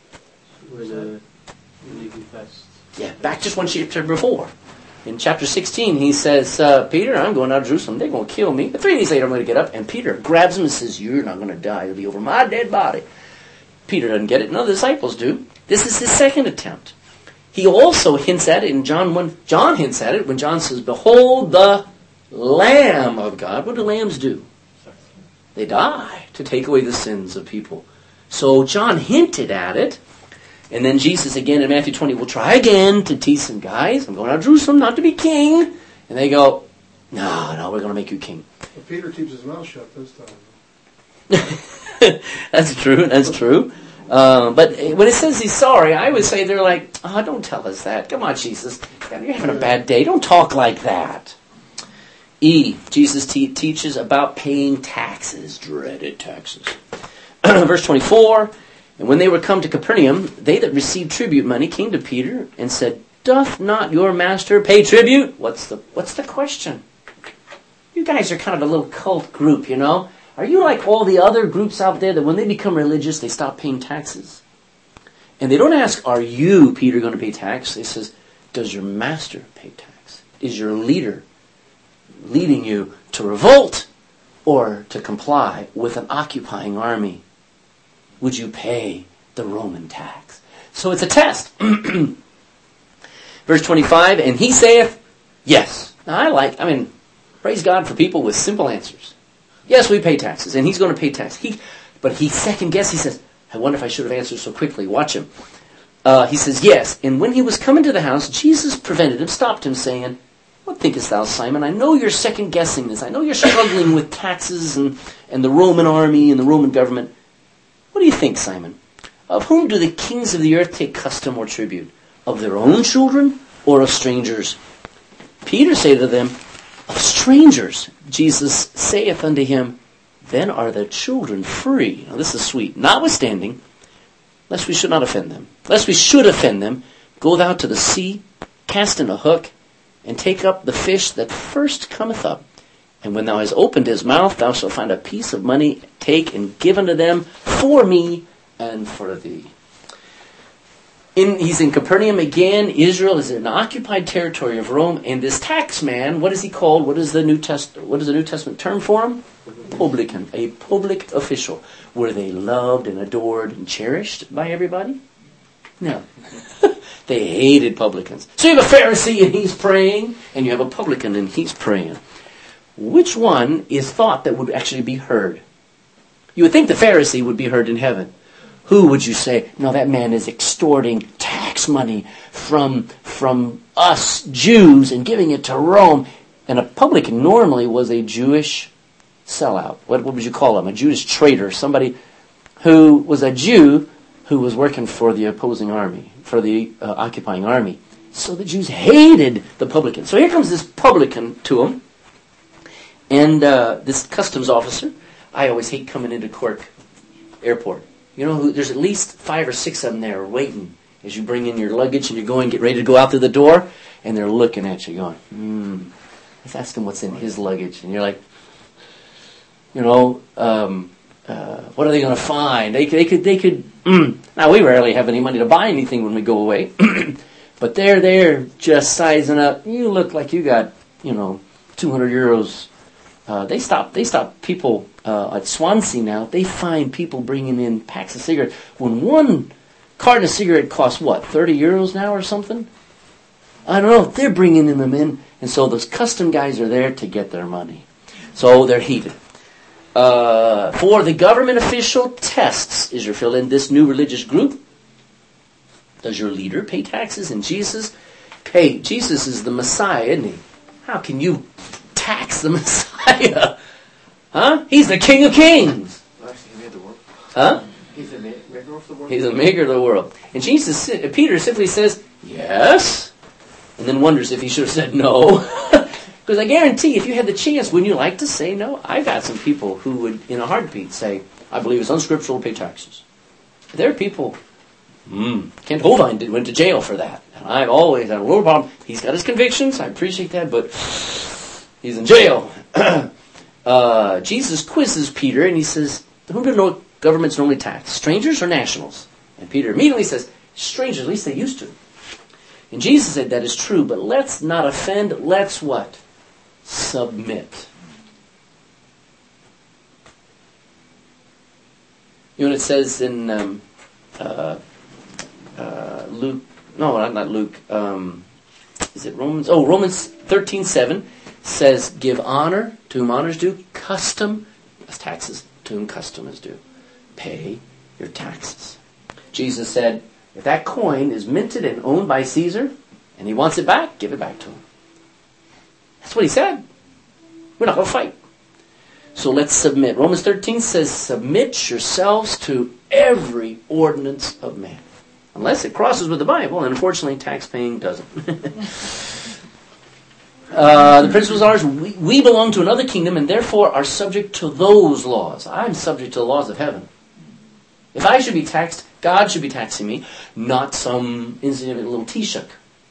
When he confessed. Yeah, back just one chapter before. In chapter 16, he says, Peter, I'm going out of Jerusalem. They're going to kill me. But 3 days later, I'm going to get up. And Peter grabs him and says, you're not going to die. It'll be over my dead body. Peter doesn't get it. None of the disciples do. This is his second attempt. He also hints at it in John 1. John hints at it when John says, behold the Lamb of God. What do lambs do? They die to take away the sins of people. So John hinted at it. And then Jesus again in Matthew 20 will try again to tease some guys. I'm going out of Jerusalem not to be king. And they go, no, we're going to make you king. But Peter keeps his mouth shut this time. That's true. But when it says he's sorry, I would say they're like, don't tell us that. Come on, Jesus. You're having a bad day. Don't talk like that. E, Jesus teaches about paying taxes. Dreaded taxes. Verse 24, and when they were come to Capernaum, they that received tribute money came to Peter and said, doth not your master pay tribute? What's the question? You guys are kind of a little cult group, Are you like all the other groups out there that when they become religious, they stop paying taxes? And they don't ask, are you, Peter, going to pay tax? They says, does your master pay tax? Is your leader leading you to revolt or to comply with an occupying army? Would you pay the Roman tax? So it's a test. Verse 25, and he saith, yes. Now praise God for people with simple answers. Yes, we pay taxes, and he's going to pay tax. But he second guessed. He says, I wonder if I should have answered so quickly. Watch him. He says, yes. And when he was come into the house, Jesus prevented him, stopped him, saying, what thinkest thou, Simon? I know you're second guessing this. I know you're struggling with taxes and the Roman army and the Roman government. What do you think, Simon? Of whom do the kings of the earth take custom or tribute? Of their own children or of strangers? Peter said to them, of strangers. Jesus saith unto him, then are the children free. Now this is sweet. Notwithstanding, lest we should not offend them, lest we should offend them, go thou to the sea, cast in a hook, and take up the fish that first cometh up. And when thou hast opened his mouth, thou shalt find a piece of money, take and give unto them for me and for thee. He's in Capernaum again. Israel is an occupied territory of Rome, and this tax man, what is he called? What is the New Testament term for him? Publican, a public official. Were they loved and adored and cherished by everybody? No. They hated publicans. So you have a Pharisee and he's praying, and you have a publican and he's praying. Which one is thought that would actually be heard? You would think the Pharisee would be heard in heaven. Who would you say, no, that man is extorting tax money from us Jews and giving it to Rome? And a publican normally was a Jewish sellout. What would you call him? A Jewish traitor. Somebody who was a Jew who was working for the opposing army, for the occupying army. So the Jews hated the publican. So here comes this publican to him. And this customs officer, I always hate coming into Cork Airport. There's at least 5 or 6 of them there waiting as you bring in your luggage and you're get ready to go out through the door, and they're looking at you going, let's ask him what's in his luggage. And you're like, what are they going to find? They could. Now we rarely have any money to buy anything when we go away, but they're just sizing up. You look like you got 200 euros. They stop people at Swansea now. They find people bringing in packs of cigarettes. When one carton of cigarette costs what, 30 euros now or something? I don't know. They're bringing them in, and so those custom guys are there to get their money. So they're heated. For the government official tests, is your fill in this new religious group? Does your leader pay taxes? And Jesus is the Messiah, isn't he? How can you tax the Messiah? Huh? He's the King of Kings. Actually, he made the world. Huh? He's the maker of the world. He's the maker of the world. And Peter simply says, yes, and then wonders if he should have said no. Because I guarantee, if you had the chance, wouldn't you like to say no? I've got some people who would, in a heartbeat, say, I believe it's unscriptural to pay taxes. There are people, Kent Hovind went to jail for that. And I've always had a little problem. He's got his convictions, I appreciate that, but he's in jail. Jesus quizzes Peter, and he says, who do governments normally tax? Strangers or nationals? And Peter immediately says, strangers, at least they used to. And Jesus said, that is true, but let's not offend, let's what? Submit. You know what it says in Luke, no, not Luke, is it Romans? Oh, Romans 13:7 says, give honor to whom honor is due, custom as taxes to whom custom is due. Pay your taxes. Jesus said, if that coin is minted and owned by Caesar, and he wants it back, give it back to him. That's what he said. We're not going to fight. So let's submit. Romans 13 says, submit yourselves to every ordinance of man. Unless it crosses with the Bible, and unfortunately tax paying doesn't. The principles are, we belong to another kingdom and therefore are subject to those laws. I'm subject to the laws of heaven. If I should be taxed, God should be taxing me, not some insignificant little Taoiseach.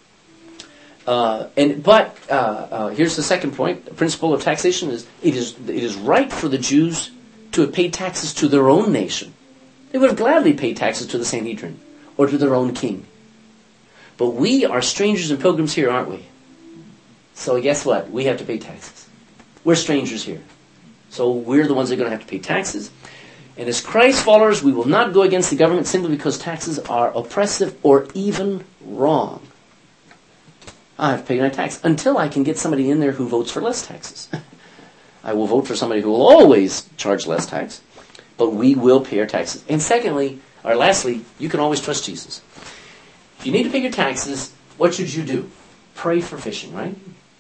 Here's the second point. The principle of taxation is it is right for the Jews to have paid taxes to their own nation. They would have gladly paid taxes to the Sanhedrin or to their own king. But we are strangers and pilgrims here, aren't we? So guess what? We have to pay taxes. We're strangers here. So we're the ones that are going to have to pay taxes. And as Christ followers, we will not go against the government simply because taxes are oppressive or even wrong. I have to pay my tax until I can get somebody in there who votes for less taxes. I will vote for somebody who will always charge less tax, but we will pay our taxes. And lastly, you can always trust Jesus. If you need to pay your taxes, what should you do? Pray for fishing, right?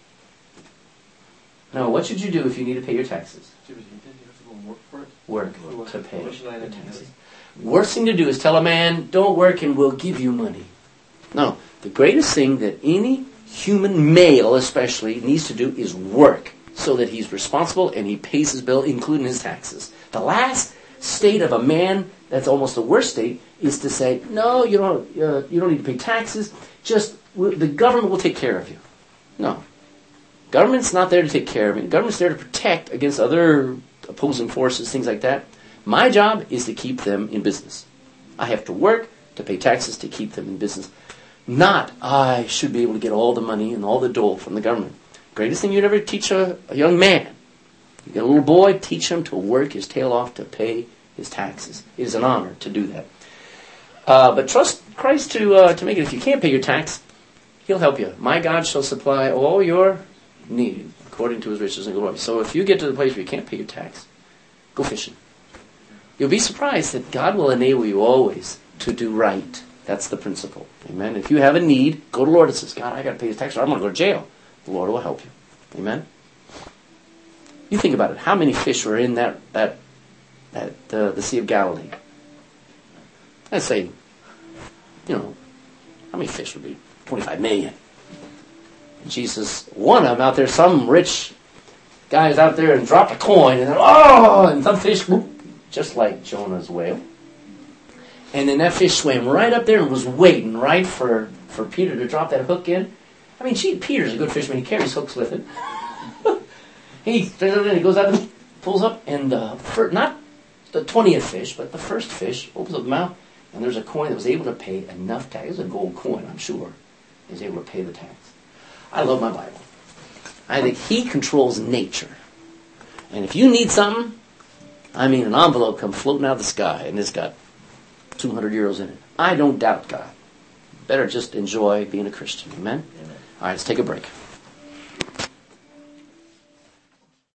No, what should you do if you need to pay your taxes? You have to go and work for it. Work to pay your taxes. Worst thing to do is tell a man, don't work and we'll give you money. No, the greatest thing that any human male especially needs to do is work so that he's responsible and he pays his bill, including his taxes. The last state of a man, that's almost the worst state, is to say, no, you don't need to pay taxes, just the government will take care of you. No. Government's not there to take care of me. Government's there to protect against other opposing forces, things like that. My job is to keep them in business. I have to work to pay taxes to keep them in business. Not, I should be able to get all the money and all the dole from the government. Greatest thing you'd ever teach a young man. You get a little boy, teach him to work his tail off to pay his taxes. It is an honor to do that. But trust Christ to make it. If you can't pay your tax, He'll help you. My God shall supply all your need according to His riches and glory. So if you get to the place where you can't pay your tax, go fishing. You'll be surprised that God will enable you always to do right. That's the principle. Amen. If you have a need, go to the Lord and say, God, I got to pay this tax or I'm going to go to jail. The Lord will help you. Amen. You think about it. How many fish were in the Sea of Galilee? Let's say, how many fish would be? 25 million. And Jesus, one of them out there, some rich guy is out there and dropped a coin and some fish, whoop, just like Jonah's whale. And then that fish swam right up there and was waiting right for Peter to drop that hook in. I mean, Peter's a good fisherman. He carries hooks with him. He goes out and pulls up, and not the 20th fish, but the first fish opens up the mouth, and there's a coin that was able to pay enough tax. It was a gold coin, I'm sure. He was able to pay the tax. I love my Bible. I think he controls nature. And if you need something, I mean, an envelope come floating out of the sky, and it's got 200 euros in it. I don't doubt God. Better just enjoy being a Christian. Amen? Amen. All right, let's take a break.